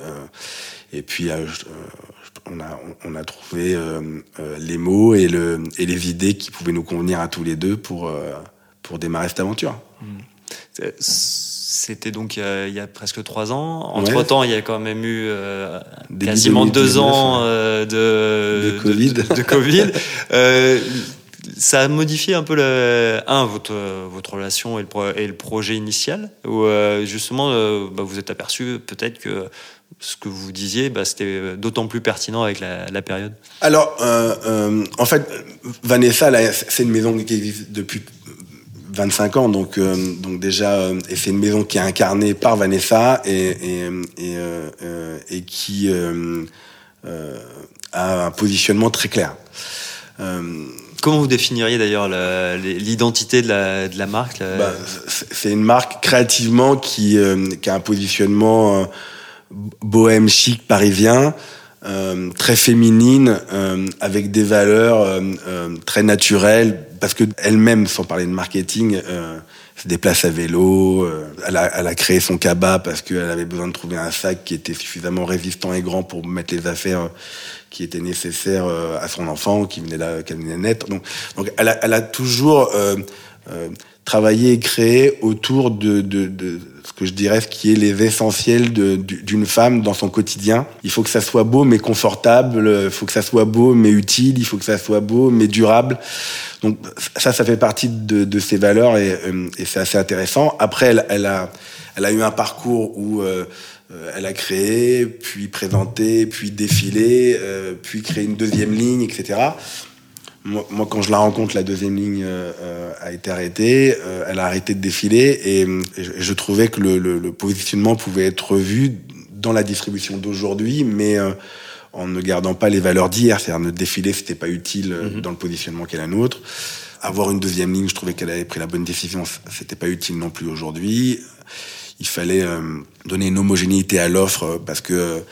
et puis, euh, on, a, on a trouvé euh, euh, les mots et, le, et les idées qui pouvaient nous convenir à tous les deux pour, euh, pour démarrer cette aventure. Mmh. C'était donc euh, il y a presque trois ans. Entre-temps, ouais. il y a quand même eu euh, quasiment deux ans euh, de, de Covid. De, de, de COVID. euh, Ça a modifié un peu le, un, votre, votre relation et le, pro, et le projet initial, où euh, justement euh, bah, vous êtes aperçu peut-être que ce que vous disiez, bah, c'était d'autant plus pertinent avec la, la période. Alors, euh, euh, en fait, Vanessa, là, c'est une maison qui existe depuis vingt-cinq ans, donc, euh, donc déjà, euh, et c'est une maison qui est incarnée par Vanessa et, et, et, euh, et qui euh, euh, a un positionnement très clair. Euh, Comment vous définiriez d'ailleurs la, l'identité de la, de la marque la... Bah, c'est une marque créativement qui, euh, qui a un positionnement euh, bohème, chic, parisien, euh, très féminine, euh, avec des valeurs euh, euh, très naturelles, parce que elle-même, sans parler de marketing, euh, se déplace à vélo. Euh, elle, a, elle a créé son cabas parce qu'elle avait besoin de trouver un sac qui était suffisamment résistant et grand pour mettre les affaires qui étaient nécessaires à son enfant, qui venait là, qu'elle venait naître. Donc, donc elle, a, elle a toujours euh, euh, travaillé et créé autour de, de, de ce que je dirais, ce qui est les essentiels de, d'une femme dans son quotidien. Il faut que ça soit beau mais confortable, il faut que ça soit beau mais utile, il faut que ça soit beau mais durable. Donc ça, ça fait partie de, de ses valeurs et, et c'est assez intéressant. Après, elle, elle, a, elle a eu un parcours où euh, elle a créé, puis présenté, puis défilé, euh, puis créé une deuxième ligne, et cetera. Moi, moi, quand je la rencontre, la deuxième ligne euh, a été arrêtée. Euh, elle a arrêté de défiler et, et je, je trouvais que le, le, le positionnement pouvait être revu dans la distribution d'aujourd'hui, mais euh, en ne gardant pas les valeurs d'hier. C'est-à-dire, ne défiler, c'était pas utile mm-hmm. dans le positionnement qu'est la nôtre. Avoir une deuxième ligne, je trouvais qu'elle avait pris la bonne décision. C'était pas utile non plus aujourd'hui. Il fallait euh, donner une homogénéité à l'offre parce que euh,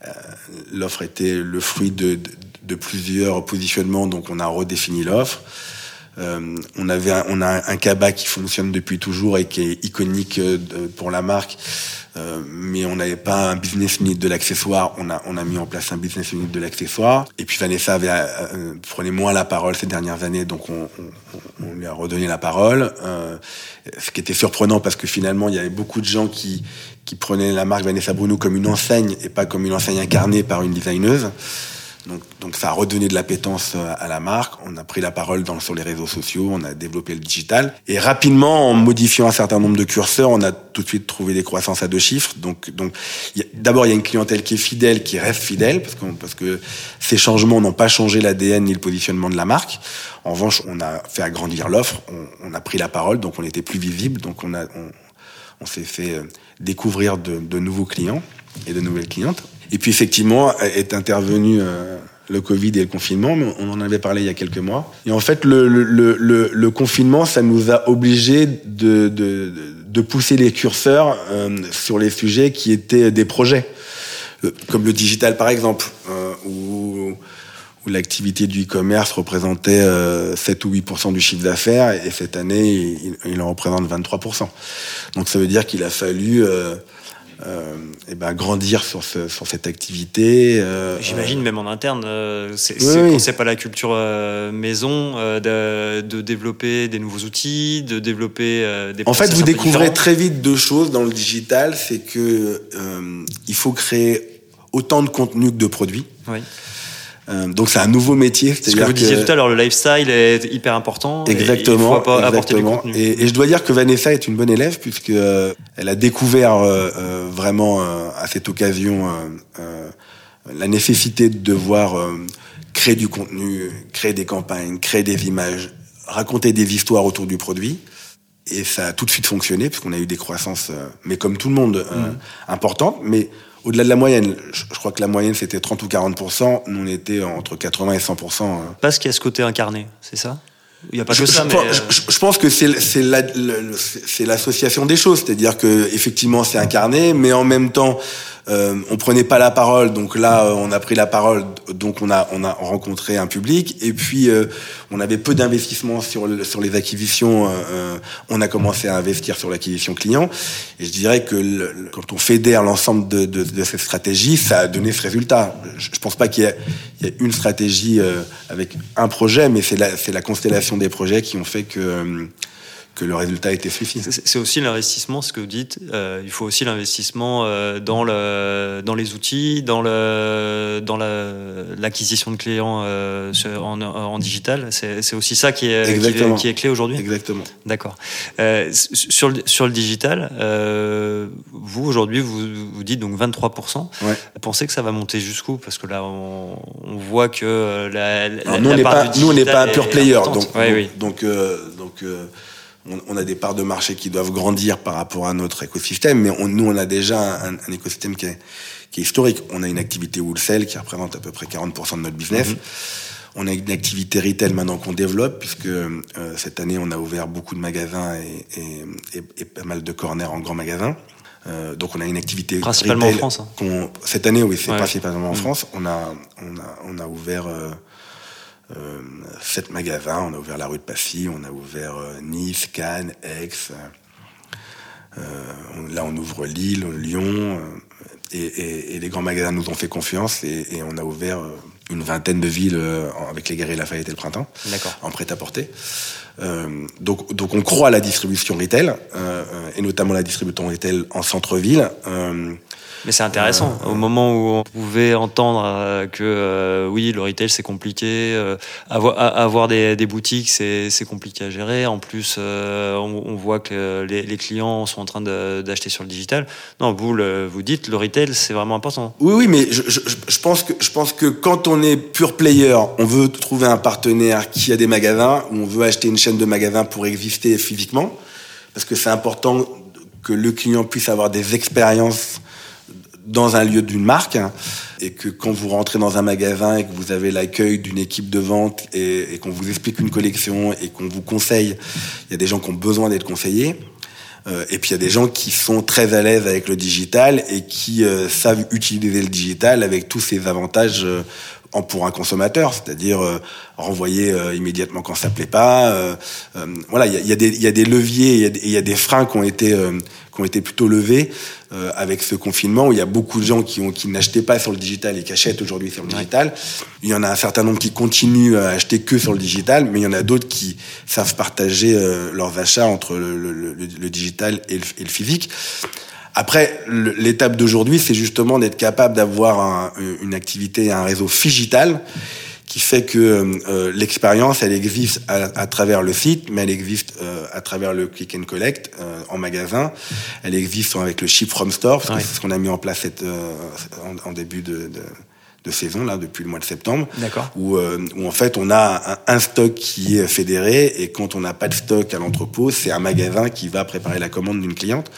l'offre était le fruit de, de, de plusieurs positionnements, donc on a redéfini l'offre. Euh, on avait un, on a un cabas qui fonctionne depuis toujours et qui est iconique de, pour la marque, euh, mais on n'avait pas un business unit de l'accessoire. On a on a mis en place un business unit de l'accessoire. Et puis Vanessa avait euh, prenait moins la parole ces dernières années, donc on, on, on lui a redonné la parole. Euh, ce qui était surprenant parce que finalement il y avait beaucoup de gens qui qui prenaient la marque Vanessa Bruno comme une enseigne et pas comme une enseigne incarnée par une designeuse. Donc, donc ça a redonné de l'appétence à la marque. On a pris la parole dans, sur les réseaux sociaux, on a développé le digital. Et rapidement, en modifiant un certain nombre de curseurs, on a tout de suite trouvé des croissances à deux chiffres. Donc, donc y a, d'abord, il y a une clientèle qui est fidèle, qui reste fidèle, parce, qu'on, parce que ces changements n'ont pas changé l'A D N ni le positionnement de la marque. En revanche, on a fait agrandir l'offre, on, on a pris la parole, donc on était plus visible, donc on, a, on, on s'est fait découvrir de, de nouveaux clients et de nouvelles clientes. Et puis effectivement est intervenu euh, le Covid et le confinement, mais on en avait parlé il y a quelques mois. Et en fait, le, le, le, le confinement, ça nous a obligés de, de, de pousser les curseurs euh, sur les sujets qui étaient des projets, euh, comme le digital par exemple, euh, où, où l'activité du e-commerce représentait euh, sept ou huit pour cent du chiffre d'affaires, et cette année, il, il en représente vingt-trois pour cent. Donc ça veut dire qu'il a fallu... Euh, euh, et ben grandir sur ce, sur cette activité. Euh, J'imagine euh, même en interne, euh, c'est, oui, c'est, oui. quand c'est pas la culture euh, maison, euh, de, de développer des nouveaux outils, de développer euh, des. En fait, vous découvrez différents. très vite deux choses dans le digital, c'est que euh, il faut créer autant de contenu que de produits. Oui. Euh, donc c'est un nouveau métier. C'est ce que vous disiez que... tout à l'heure, le lifestyle est hyper important. Exactement. Et il faut apporter exactement. du contenu. Et, et je dois dire que Vanessa est une bonne élève puisque euh, elle a découvert euh, euh, vraiment euh, à cette occasion euh, euh, la nécessité de devoir euh, créer du contenu, créer des campagnes, créer des images, raconter des histoires autour du produit. Et ça a tout de suite fonctionné puisqu'on a eu des croissances, euh, mais comme tout le monde, euh, mmh. importantes, mais au-delà de la moyenne. Je, je crois que la moyenne c'était trente ou quarante pour cent. Nous on était entre quatre-vingts et cent pour cent. Euh. Parce qu'il y a ce côté incarné, c'est ça? Il n'y a pas je, que ça, je, mais... Pense, je, je pense que c'est, c'est, la, le, c'est l'association des choses. C'est-à-dire que effectivement c'est incarné, mais en même temps, euh, on prenait pas la parole. Donc là, on a pris la parole. Donc on a, on a rencontré un public. Et puis, euh, on avait peu d'investissement sur, le, sur les acquisitions. Euh, on a commencé à investir sur l'acquisition client. Et je dirais que le, quand on fédère l'ensemble de, de, de cette stratégie, ça a donné ce résultat. Je, je pense pas qu'il y ait, il y ait une stratégie euh, avec un projet, mais c'est la, c'est la constellation des projets qui ont fait que euh, que le résultat était suffisant. C'est, c'est aussi l'investissement, ce que vous dites. Euh, il faut aussi l'investissement euh, dans le dans les outils, dans le dans la, l'acquisition de clients euh, en, en digital. C'est, c'est aussi ça qui est qui est, qui est clé aujourd'hui. Exactement. D'accord. Euh, sur le sur le digital, euh, vous aujourd'hui vous vous dites donc vingt-trois pour cent. Ouais. Vous pensez que ça va monter jusqu'où? Parce que là on, on voit que la, la, Alors, nous, la on part pas, du digital nous on n'est pas un pure player, importante. donc ouais, donc oui. donc, euh, donc euh, on a des parts de marché qui doivent grandir par rapport à notre écosystème, mais on, nous, on a déjà un, un écosystème qui est, qui est historique. On a une activité wholesale qui représente à peu près quarante pour cent de notre business. Mm-hmm. On a une activité retail maintenant qu'on développe, puisque euh, cette année, on a ouvert beaucoup de magasins et, et, et, et pas mal de corners en grands magasins. Euh, donc on a une activité principalement retail en France. Hein. Qu'on, cette année, oui, c'est ouais. principalement en mmh. France. On a, on a, on a ouvert euh, euh, sept magasins. On a ouvert la rue de Passy, on a ouvert euh, Nice, Cannes, Aix. Euh, on, là, on ouvre Lille, Lyon, euh, et, et, et les grands magasins nous ont fait confiance et, et on a ouvert euh, une vingtaine de villes euh, avec les Galeries Lafayette et le Printemps, D'accord. en prêt-à-porter. Euh, donc, donc on croit à la distribution retail, euh, et notamment la distribution retail en centre-ville. Euh, Mais c'est intéressant. Euh, Au moment où on pouvait entendre euh, que euh, oui, le retail c'est compliqué, euh, avoir, avoir des, des boutiques c'est, c'est compliqué à gérer. En plus, euh, on, on voit que les, les clients sont en train de, d'acheter sur le digital. Non, vous le, vous dites le retail c'est vraiment important. Oui, oui, mais je, je, je pense que je pense que quand on est pure player, on veut trouver un partenaire qui a des magasins, ou on veut acheter une chaîne de magasins pour exister physiquement, parce que c'est important que le client puisse avoir des expériences dans un lieu d'une marque, et que quand vous rentrez dans un magasin et que vous avez l'accueil d'une équipe de vente et, et qu'on vous explique une collection et qu'on vous conseille, il y a des gens qui ont besoin d'être conseillés, euh, et puis il y a des gens qui sont très à l'aise avec le digital et qui euh, savent utiliser le digital avec tous ses avantages euh, en pour un consommateur, c'est-à-dire euh, renvoyer euh, immédiatement quand ça plaît pas. Euh, euh, voilà, il y a, y a des il y a des leviers, il y a il y a des freins qui ont été euh, qui ont été plutôt levés euh, avec ce confinement où il y a beaucoup de gens qui ont qui n'achetaient pas sur le digital et qui achètent aujourd'hui sur le digital. Ouais. Il y en a un certain nombre qui continuent à acheter que sur le digital, mais il y en a d'autres qui savent partager euh, leurs achats entre le, le, le, le digital et le, et le physique. Après, l'étape d'aujourd'hui, c'est justement d'être capable d'avoir un, une activité, un réseau phygital qui fait que euh, l'expérience, elle existe à, à travers le site, mais elle existe euh, à travers le click and collect euh, en magasin. Elle existe avec le ship from store, parce ouais. que c'est ce qu'on a mis en place cette, euh, en, en début de, de, de saison, là, depuis le mois de septembre. D'accord. Où, euh, où en fait, on a un, un stock qui est fédéré, et quand on n'a pas de stock à l'entrepôt, c'est un magasin qui va préparer la commande d'une cliente.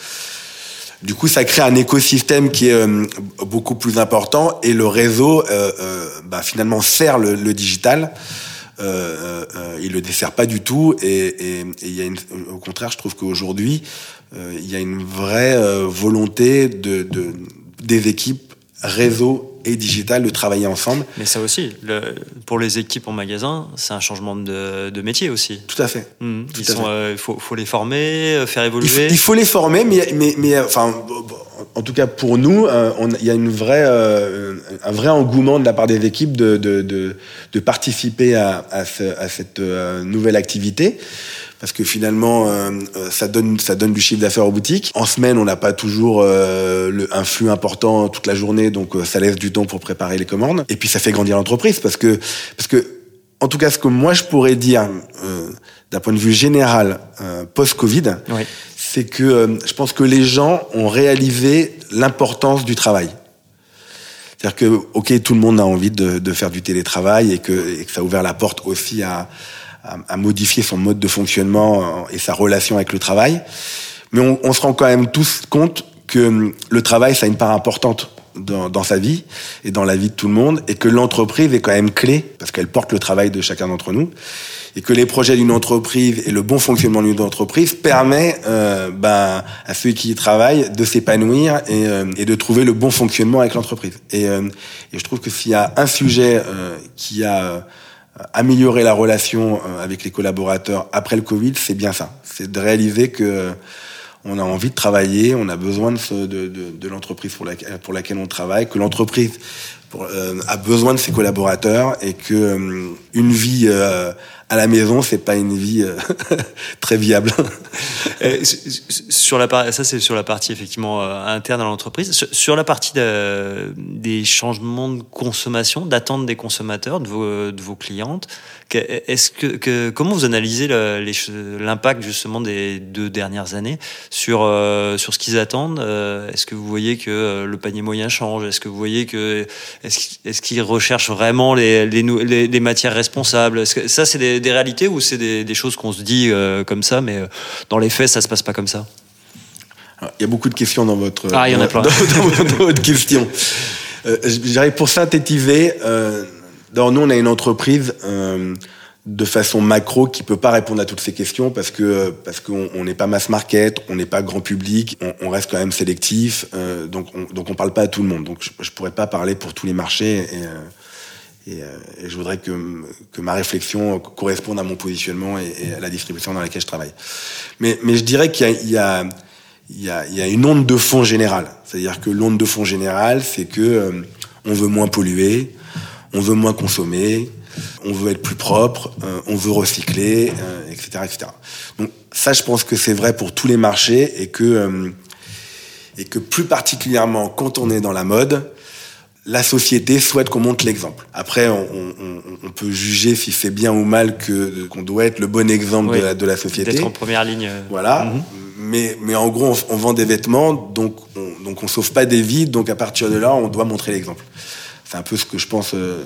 Du coup, ça crée un écosystème qui est euh, beaucoup plus important, et le réseau, euh, euh, bah, finalement, sert le, le digital. Euh, euh, il le dessert pas du tout, et, et, et il y a une, au contraire, je trouve qu'aujourd'hui, euh, il y a une vraie euh, volonté de, de des équipes réseau et digital de travailler ensemble. Mais ça aussi, le, pour les équipes en magasin, c'est un changement de, de métier aussi. Tout à fait. Mmh. Tout Ils à sont, fait. euh, il faut, faut les former, faire évoluer. Il faut, il faut les former, mais, mais, mais enfin, en tout cas pour nous, euh, on, il y a une vraie, euh, un vrai engouement de la part des équipes de, de, de, de participer à, à, ce, à cette euh, nouvelle activité. Parce que finalement, euh, ça donne, ça donne du chiffre d'affaires aux boutiques. En semaine, on n'a pas toujours euh, le, un flux important toute la journée, donc euh, ça laisse du temps pour préparer les commandes. Et puis ça fait grandir l'entreprise, parce que, parce que, en tout cas, ce que moi je pourrais dire, euh, d'un point de vue général, euh, post-Covid, oui. c'est que euh, je pense que les gens ont réalisé l'importance du travail. C'est-à-dire que, ok, tout le monde a envie de, de faire du télétravail et que, et que ça a ouvert la porte aussi à À, à modifier son mode de fonctionnement et sa relation avec le travail. Mais on, on se rend quand même tous compte que le travail, ça a une part importante dans, dans sa vie et dans la vie de tout le monde, et que l'entreprise est quand même clé, parce qu'elle porte le travail de chacun d'entre nous, et que les projets d'une entreprise et le bon fonctionnement d'une entreprise permet euh, ben, à ceux qui y travaillent de s'épanouir et, euh, et de trouver le bon fonctionnement avec l'entreprise. Et, euh, et je trouve que s'il y a un sujet euh, qui a... Euh, améliorer la relation avec les collaborateurs après le Covid, c'est bien ça. C'est de réaliser que on a envie de travailler, on a besoin de, ce, de, de, de l'entreprise pour, la, pour laquelle on travaille, que l'entreprise pour, euh, a besoin de ses collaborateurs, et que euh, une vie euh, à la maison, c'est pas une vie euh, très viable. Et sur la, ça, c'est sur la partie effectivement euh, interne à l'entreprise. Sur, sur la partie de, des changements de consommation, d'attente des consommateurs, de vos, de vos clientes, est-ce que, que comment vous analysez le, les, l'impact justement des deux dernières années sur euh, sur ce qu'ils attendent? Est-ce que vous voyez que le panier moyen change? Est-ce que vous voyez que est-ce, est-ce qu'ils recherchent vraiment les les, les, les matières responsables? Est-ce que ça, c'est des, des réalités, ou c'est des, des choses qu'on se dit euh, comme ça, mais dans les faits, ça se passe pas comme ça? Alors, il y a beaucoup de questions dans votre ah, il y en a plein. dans, dans, dans votre question. Euh, je dirais, pour synthétiser, euh, d'abord, nous, on a une entreprise euh, de façon macro qui peut pas répondre à toutes ces questions, parce que parce qu'on on n'est pas mass market, on n'est pas grand public, on, on reste quand même sélectif, euh, donc on, donc on parle pas à tout le monde. Donc je, je pourrais pas parler pour tous les marchés, et, et, et je voudrais que que ma réflexion corresponde à mon positionnement et, et à la distribution dans laquelle je travaille. Mais mais je dirais qu'il y a il y a il y a, il y a une onde de fond générale. C'est-à-dire que l'onde de fond générale, c'est que euh, on veut moins polluer, on veut moins consommer, on veut être plus propre, euh, on veut recycler, euh, et cetera, et cetera. Donc ça, je pense que c'est vrai pour tous les marchés, et que euh, et que plus particulièrement quand on est dans la mode, la société souhaite qu'on montre l'exemple. Après, on, on, on peut juger si c'est bien ou mal que qu'on doit être le bon exemple oui, de, la, de la société. D'être en première ligne. Voilà. Mm-hmm. Mais, mais en gros, on, on vend des vêtements, donc on, donc on sauve pas des vies, donc à partir de là, on doit montrer l'exemple. C'est un peu ce que je pense euh,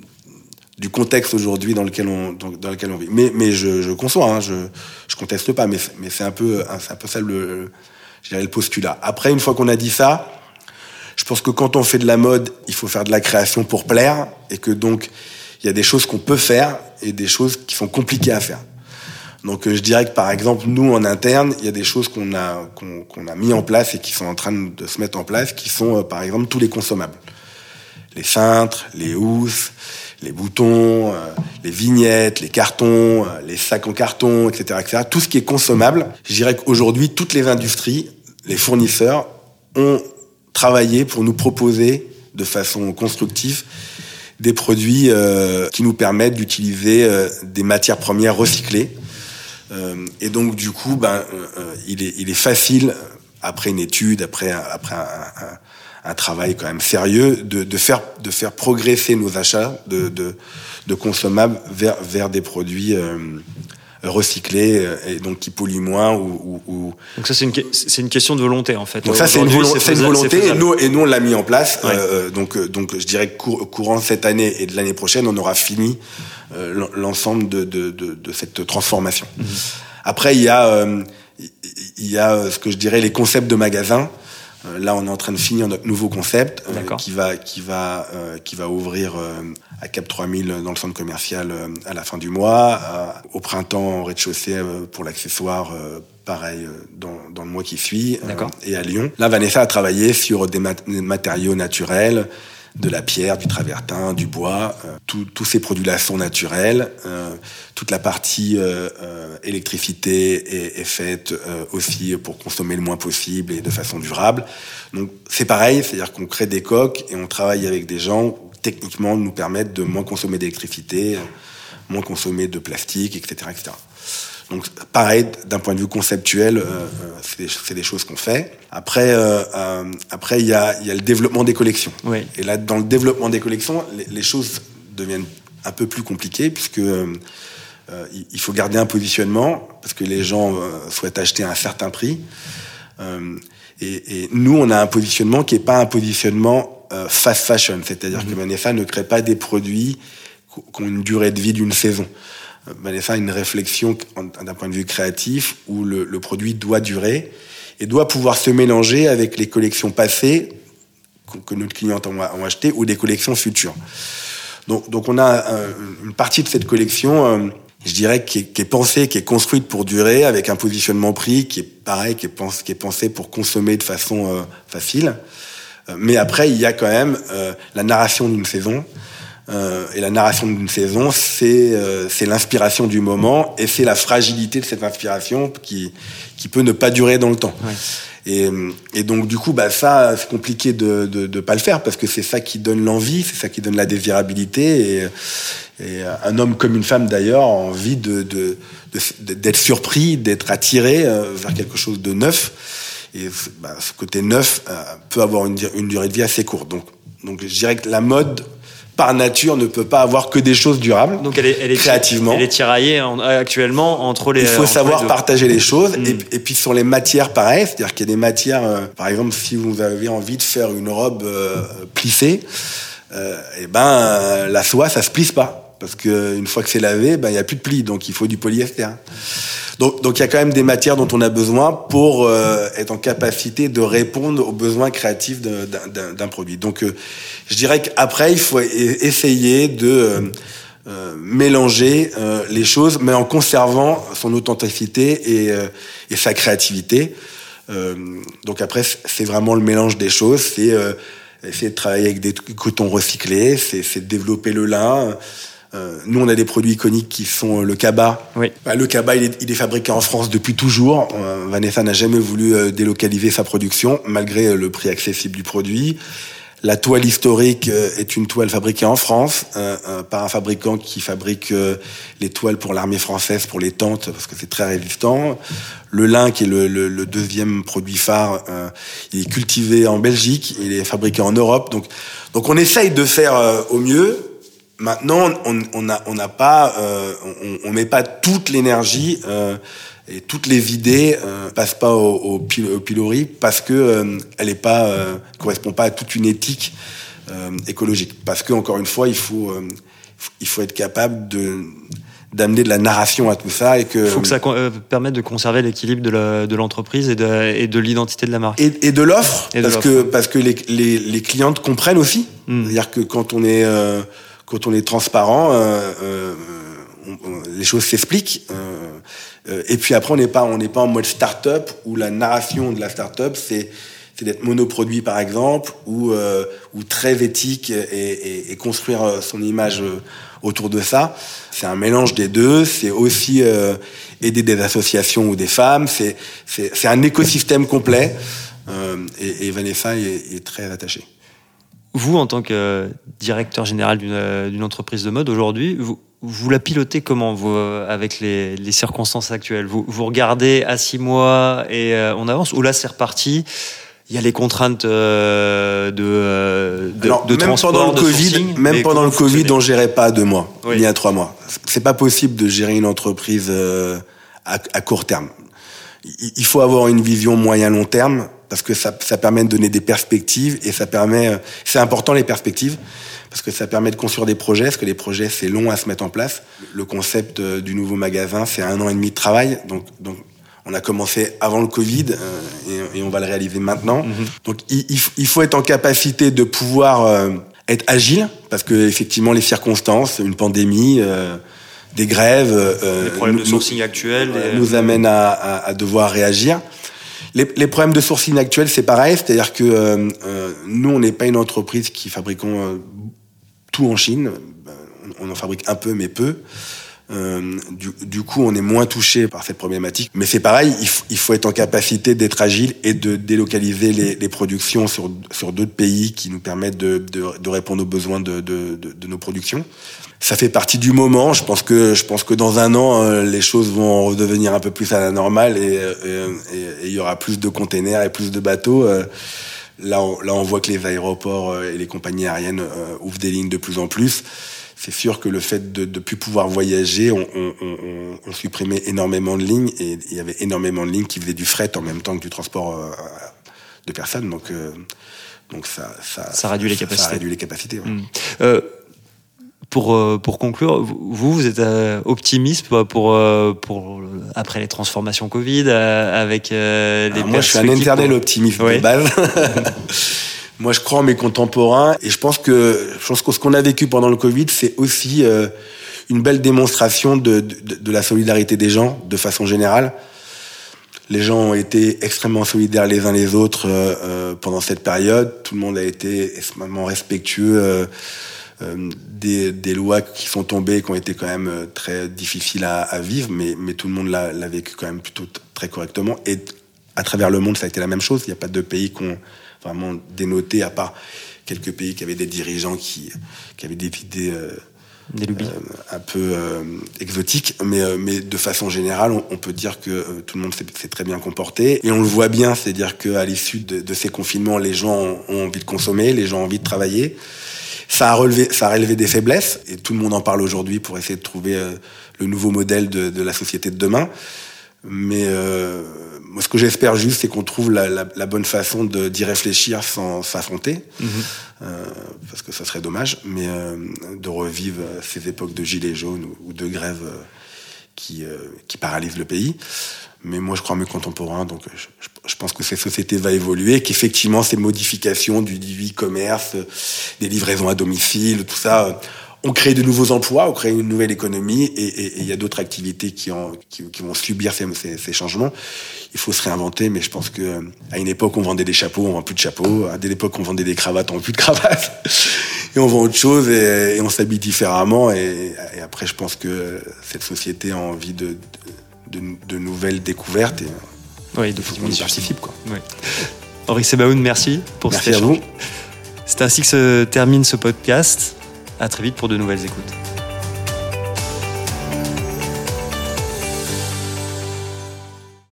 du contexte aujourd'hui dans lequel on, dans, dans lequel on vit. Mais, mais je, je conçois, hein, je, je conteste pas, mais, mais c'est un peu, c'est un peu ça le, je dirais le postulat. Après, une fois qu'on a dit ça, je pense que quand on fait de la mode, il faut faire de la création pour plaire, et que donc il y a des choses qu'on peut faire et des choses qui sont compliquées à faire. Donc je dirais que par exemple, nous en interne, il y a des choses qu'on a qu'on, qu'on a mis en place et qui sont en train de se mettre en place, qui sont euh, par exemple tous les consommables, les cintres, les housses, les boutons, euh, les vignettes, les cartons, euh, les sacs en carton, et cetera, et cetera. Tout ce qui est consommable. Je dirais qu'aujourd'hui, toutes les industries, les fournisseurs ont travaillé pour nous proposer de façon constructive des produits euh, qui nous permettent d'utiliser euh, des matières premières recyclées. Euh, et donc du coup, ben, euh, il est, il est facile, après une étude, après, après un, un, un travail quand même sérieux, de, de faire, de faire progresser nos achats de, de, de consommables vers, vers des produits euh, recyclés, et donc qui polluent moins ou, ou, ou... Donc ça, c'est une, c'est une question de volonté en fait. Donc ça, c'est une, volo- c'est c'est une volonté, et nous, et nous on l'a mis en place. Ouais. Euh, donc, donc je dirais que cour- courant cette année et de l'année prochaine, on aura fini euh, l'ensemble de, de, de, de cette transformation. Mmh. Après, il y a, euh, il y a ce que je dirais les concepts de magasins. Euh, là, on est en train de finir notre nouveau concept euh, qui va, qui va, euh, qui va ouvrir euh, à Cap trois mille dans le centre commercial euh, à la fin du mois, euh, au printemps au rez-de-chaussée euh, pour l'accessoire. Euh, pareil dans, dans le mois qui suit, euh, et à Lyon. Là, Vanessa a travaillé sur des, mat- des matériaux naturels, de la pierre, du travertin, du bois. Euh, tout, tous ces produits-là sont naturels. Euh, toute la partie euh, euh, électricité est, est faite euh, aussi pour consommer le moins possible et de façon durable. Donc c'est pareil, c'est-à-dire qu'on crée des coques et on travaille avec des gens qui techniquement nous permettent de moins consommer d'électricité, moins consommer de plastique, et cetera, et cetera. Donc pareil, d'un point de vue conceptuel, euh, c'est, des, c'est des choses qu'on fait. Après, euh, euh, après il y a, il y a le développement des collections. Oui. Et là, dans le développement des collections, les, les choses deviennent un peu plus compliquées puisque euh, euh, il faut garder un positionnement parce que les gens euh, souhaitent acheter à un certain prix. Euh, et, et nous, on a un positionnement qui est pas un positionnement euh, fast fashion, c'est-à-dire mmh. que Vanessa ne crée pas des produits qui ont une durée de vie d'une saison. Vanessa a une réflexion d'un point de vue créatif où le, le produit doit durer et doit pouvoir se mélanger avec les collections passées que nos clients ont, ont achetées ou des collections futures. Donc, donc on a un, une partie de cette collection, euh, je dirais, qui est, qui est pensée, qui est construite pour durer, avec un positionnement prix qui est pareil, qui est, pense, qui est pensé pour consommer de façon euh, facile. Euh, mais après, il y a quand même euh, la narration d'une saison. Euh, et la narration d'une saison, c'est euh, c'est l'inspiration du moment et c'est la fragilité de cette inspiration qui qui peut ne pas durer dans le temps. Ouais. Et et donc du coup, bah ça, c'est compliqué de de de pas le faire parce que c'est ça qui donne l'envie, c'est ça qui donne la désirabilité et et un homme comme une femme d'ailleurs a envie de de, de d'être surpris, d'être attiré vers quelque chose de neuf. Et bah, ce côté neuf euh, peut avoir une une durée de vie assez courte. Donc donc je dirais que la mode par nature, ne peut pas avoir que des choses durables. Donc elle est, elle est créativement. Elle est tiraillée en, actuellement entre les. Il faut savoir les partager les choses. Mmh. Et, et puis sur les matières, pareil. C'est-à-dire qu'il y a des matières, euh, par exemple, si vous avez envie de faire une robe euh, plissée, euh, et ben euh, la soie, ça se plisse pas. Parce que une fois que c'est lavé, ben il y a plus de plis. Donc il faut du polyester. Donc, donc il y a quand même des matières dont on a besoin pour euh, être en capacité de répondre aux besoins créatifs de, d'un, d'un produit. Donc, euh, je dirais qu'après, il faut essayer de euh, euh, mélanger euh, les choses, mais en conservant son authenticité et, euh, et sa créativité. Euh, donc après, c'est vraiment le mélange des choses. C'est euh, essayer de travailler avec des cotons recyclés, c'est, c'est de développer le lin. Euh, nous, on a des produits iconiques qui sont le cabas. Oui. Bah, le cabas, il est, il est fabriqué en France depuis toujours. Euh, Vanessa n'a jamais voulu euh, délocaliser sa production, malgré euh, le prix accessible du produit. La toile historique euh, est une toile fabriquée en France euh, euh, par un fabricant qui fabrique euh, les toiles pour l'armée française, pour les tentes, parce que c'est très résistant. Le lin, qui est le, le, le deuxième produit phare, euh, il est cultivé en Belgique, il est fabriqué en Europe. Donc, donc on essaye de faire euh, au mieux. Maintenant, on on a on n'a pas euh, on, on met pas toute l'énergie euh, et toutes les idées euh, passent pas au, au, pil, au pilori parce que euh, elle est pas euh, correspond pas à toute une éthique euh, écologique. Parce que encore une fois, il faut euh, il faut être capable de d'amener de la narration à tout ça et que il faut que ça euh, permette de conserver l'équilibre de, la, de l'entreprise et de, et de l'identité de la marque et, et de l'offre et parce de l'offre. que parce que les les les clientes comprennent aussi. Mmh. C'est-à-dire que quand on est euh, Quand on est transparent, euh, euh, on, on, les choses s'expliquent. Euh, euh, et puis après, on n'est pas, on n'est pas en mode start-up où la narration de la start-up, c'est, c'est d'être monoproduit par exemple, ou euh, ou très éthique et, et, et construire son image autour de ça. C'est un mélange des deux. C'est aussi euh, aider des associations ou des femmes. C'est c'est, c'est un écosystème complet. Euh, et, et Vanessa est, est très attachée. Vous, en tant que directeur général d'une, d'une entreprise de mode aujourd'hui, vous, vous la pilotez comment, vous, avec les, les circonstances actuelles ? Vous, vous regardez à six mois et euh, on avance, ou là c'est reparti ? Il y a les contraintes euh, de, euh, de, Alors, de même transport, pendant le de Covid, sourcing, même pendant le Covid, on gérait pas à deux mois, oui. ni à trois mois. C'est pas possible de gérer une entreprise euh, à, à court terme. Il faut avoir une vision moyen-long terme parce que ça, ça permet de donner des perspectives et ça permet, c'est important les perspectives parce que ça permet de construire des projets, parce que les projets c'est long à se mettre en place. Le concept du nouveau magasin, c'est un an et demi de travail, donc donc on a commencé avant le Covid euh, et, et on va le réaliser maintenant. Mm-hmm. Donc il, il faut être en capacité de pouvoir euh, être agile parce que effectivement les circonstances, une pandémie. Euh, Des grèves, euh, les problèmes nous, de sourcing actuels euh, et... nous amènent à, à, à devoir réagir. Les, les problèmes de sourcing actuels, c'est pareil, c'est-à-dire que euh, euh, nous, on n'est pas une entreprise qui fabriquons euh, tout en Chine. On en fabrique un peu, mais peu. Euh, du, du coup, on est moins touché par cette problématique. Mais c'est pareil, il, f- il faut être en capacité d'être agile et de délocaliser les, les productions sur, sur d'autres pays qui nous permettent de, de, de répondre aux besoins de, de, de, de nos productions. Ça fait partie du moment. Je pense que, je pense que dans un an, euh, les choses vont redevenir un peu plus à la normale et il y aura plus de containers et plus de bateaux. Euh, là, on, là, on voit que les aéroports et les compagnies aériennes euh, ouvrent des lignes de plus en plus. C'est sûr que le fait de ne plus pouvoir voyager, on, on, on, on supprimait énormément de lignes et il y avait énormément de lignes qui faisaient du fret en même temps que du transport euh, de personnes. Donc, euh, donc ça, ça, ça réduit les capacités. Ça réduit les capacités. Ouais. Mmh. Euh, pour pour conclure, vous vous êtes euh, optimiste pour pour, pour après les transformations Covid euh, avec euh, les. Alors moi, je suis un éternel pour... optimiste ouais. de base. Moi, je crois en mes contemporains et je pense que, je pense que ce qu'on a vécu pendant le Covid, c'est aussi euh, une belle démonstration de, de, de la solidarité des gens, de façon générale. Les gens ont été extrêmement solidaires les uns les autres euh, euh, pendant cette période. Tout le monde a été extrêmement respectueux euh, euh, des, des lois qui sont tombées, qui ont été quand même euh, très difficiles à, à vivre, mais, mais tout le monde l'a, l'a vécu quand même plutôt t- très correctement. Et à travers le monde, ça a été la même chose. Il n'y a pas de pays qui ont vraiment dénoté, à part quelques pays qui avaient des dirigeants qui, qui avaient des idées euh, des lubies. Euh, un peu euh, exotiques, mais, euh, mais de façon générale, on, on peut dire que euh, tout le monde s'est, s'est très bien comporté. Et on le voit bien, c'est-à-dire qu'à l'issue de, de ces confinements, les gens ont, ont envie de consommer, les gens ont envie de travailler. Ça a relevé, ça a relevé des faiblesses, et tout le monde en parle aujourd'hui pour essayer de trouver euh, le nouveau modèle de, de la société de demain. Mais euh, moi, ce que j'espère juste, c'est qu'on trouve la, la, la bonne façon de, d'y réfléchir sans s'affronter, mmh. euh, parce que ça serait dommage, mais euh, de revivre ces époques de gilets jaunes ou, ou de grèves euh, qui, euh, qui paralysent le pays. Mais moi, je crois en mes contemporains, donc je, je pense que cette société va évoluer, qu'effectivement, ces modifications du, du e-commerce, des livraisons à domicile, tout ça... Euh, on crée de nouveaux emplois, on crée une nouvelle économie et il y a d'autres activités qui, en, qui, qui vont subir ces, ces, ces changements. Il faut se réinventer, mais je pense que à une époque, on vendait des chapeaux, on vend plus de chapeaux. À une époque, on vendait des cravates, on vend plus de cravates. Et on vend autre chose et, et on s'habille différemment. Et, et après, je pense que cette société a envie de, de, de, de nouvelles découvertes. Et oui, il faut qu'on y participe, quoi. Oui. Henri Sebaoun, merci pour merci cet échange. Merci à vous. C'est ainsi que se termine ce podcast. À très vite pour de nouvelles écoutes.